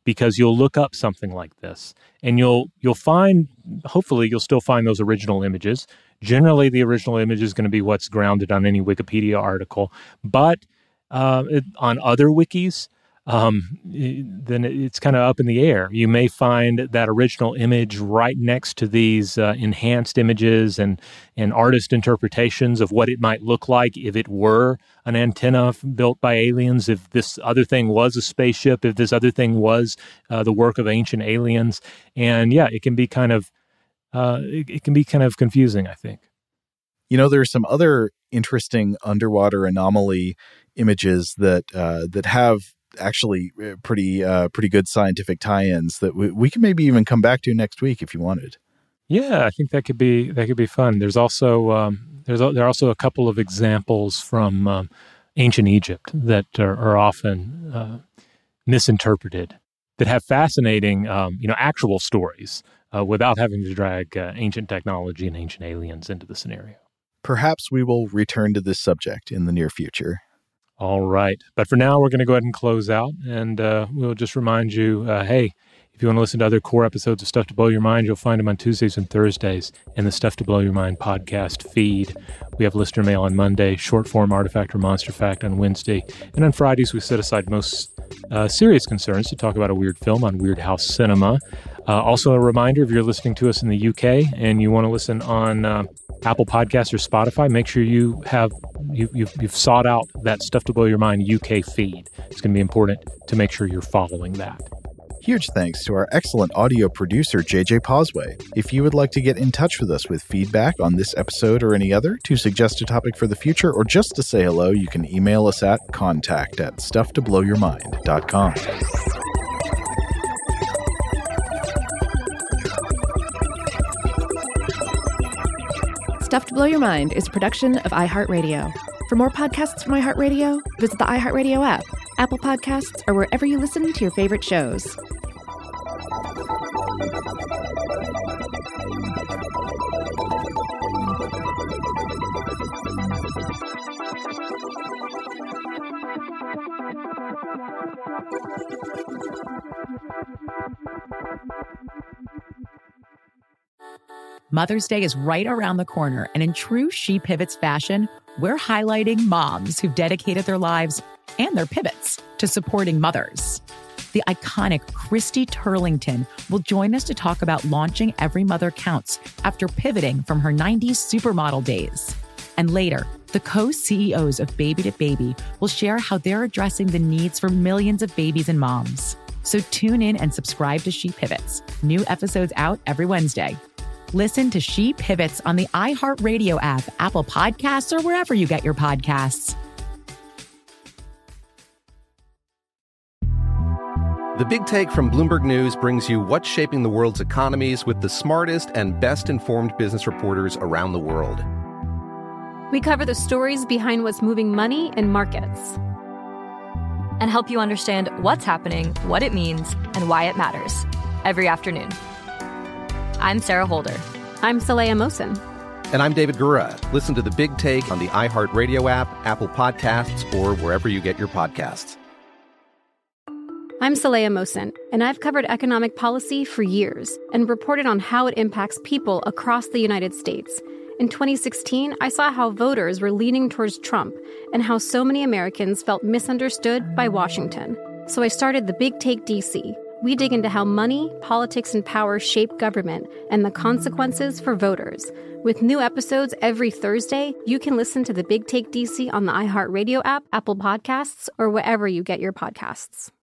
because you'll look up something like this and you'll find, hopefully you'll still find those original images. Generally, the original image is going to be what's grounded on any Wikipedia article, but on other wikis, then it's kind of up in the air. You may find that original image right next to these enhanced images and artist interpretations of what it might look like if it were an antenna built by aliens, if this other thing was a spaceship, if this other thing was the work of ancient aliens. And yeah, it can be kind of confusing, I think. You know, there are some other interesting underwater anomaly images that have actually pretty good scientific tie-ins that we can maybe even come back to next week if you wanted. Yeah, I think that could be fun. There's also there are also a couple of examples from ancient Egypt that are often misinterpreted, that have fascinating actual stories without having to drag ancient technology and ancient aliens into the scenario. Perhaps we will return to this subject in the near future. All right. But for now, we're going to go ahead and close out. And we'll just remind you, hey, if you want to listen to other core episodes of Stuff to Blow Your Mind, you'll find them on Tuesdays and Thursdays in the Stuff to Blow Your Mind podcast feed. We have listener mail on Monday, short form Artifact or Monster Fact on Wednesday. And on Fridays, we set aside most serious concerns to talk about a weird film on Weird House Cinema. Also a reminder, if you're listening to us in the UK and you want to listen on Apple Podcasts or Spotify, make sure you've sought out that Stuff to Blow Your Mind UK feed. It's going to be important to make sure you're following that. Huge thanks to our excellent audio producer, JJ Posway. If you would like to get in touch with us with feedback on this episode or any other, to suggest a topic for the future, or just to say hello, you can email us at contact@stufftoblowyourmind.com. Stuff to Blow Your Mind is a production of iHeartRadio. For more podcasts from iHeartRadio, visit the iHeartRadio app, Apple Podcasts, or wherever you listen to your favorite shows. Mother's Day is right around the corner, and in true She Pivots fashion, we're highlighting moms who've dedicated their lives and their pivots to supporting mothers. The iconic Christy Turlington will join us to talk about launching Every Mother Counts after pivoting from her 90s supermodel days. And later, the co-CEOs of Baby to Baby will share how they're addressing the needs for millions of babies and moms. So tune in and subscribe to She Pivots. New episodes out every Wednesday. Listen to She Pivots on the iHeartRadio app, Apple Podcasts, or wherever you get your podcasts. The Big Take from Bloomberg News brings you what's shaping the world's economies with the smartest and best-informed business reporters around the world. We cover the stories behind what's moving money and markets, and help you understand what's happening, what it means, and why it matters every afternoon. I'm Sarah Holder. I'm Saleha Mohsin. And I'm David Gura. Listen to The Big Take on the iHeartRadio app, Apple Podcasts, or wherever you get your podcasts. I'm Saleha Mohsin, and I've covered economic policy for years and reported on how it impacts people across the United States. In 2016, I saw how voters were leaning towards Trump and how so many Americans felt misunderstood by Washington. So I started The Big Take DC. We dig into how money, politics, and power shape government and the consequences for voters. With new episodes every Thursday, you can listen to The Big Take DC on the iHeartRadio app, Apple Podcasts, or wherever you get your podcasts.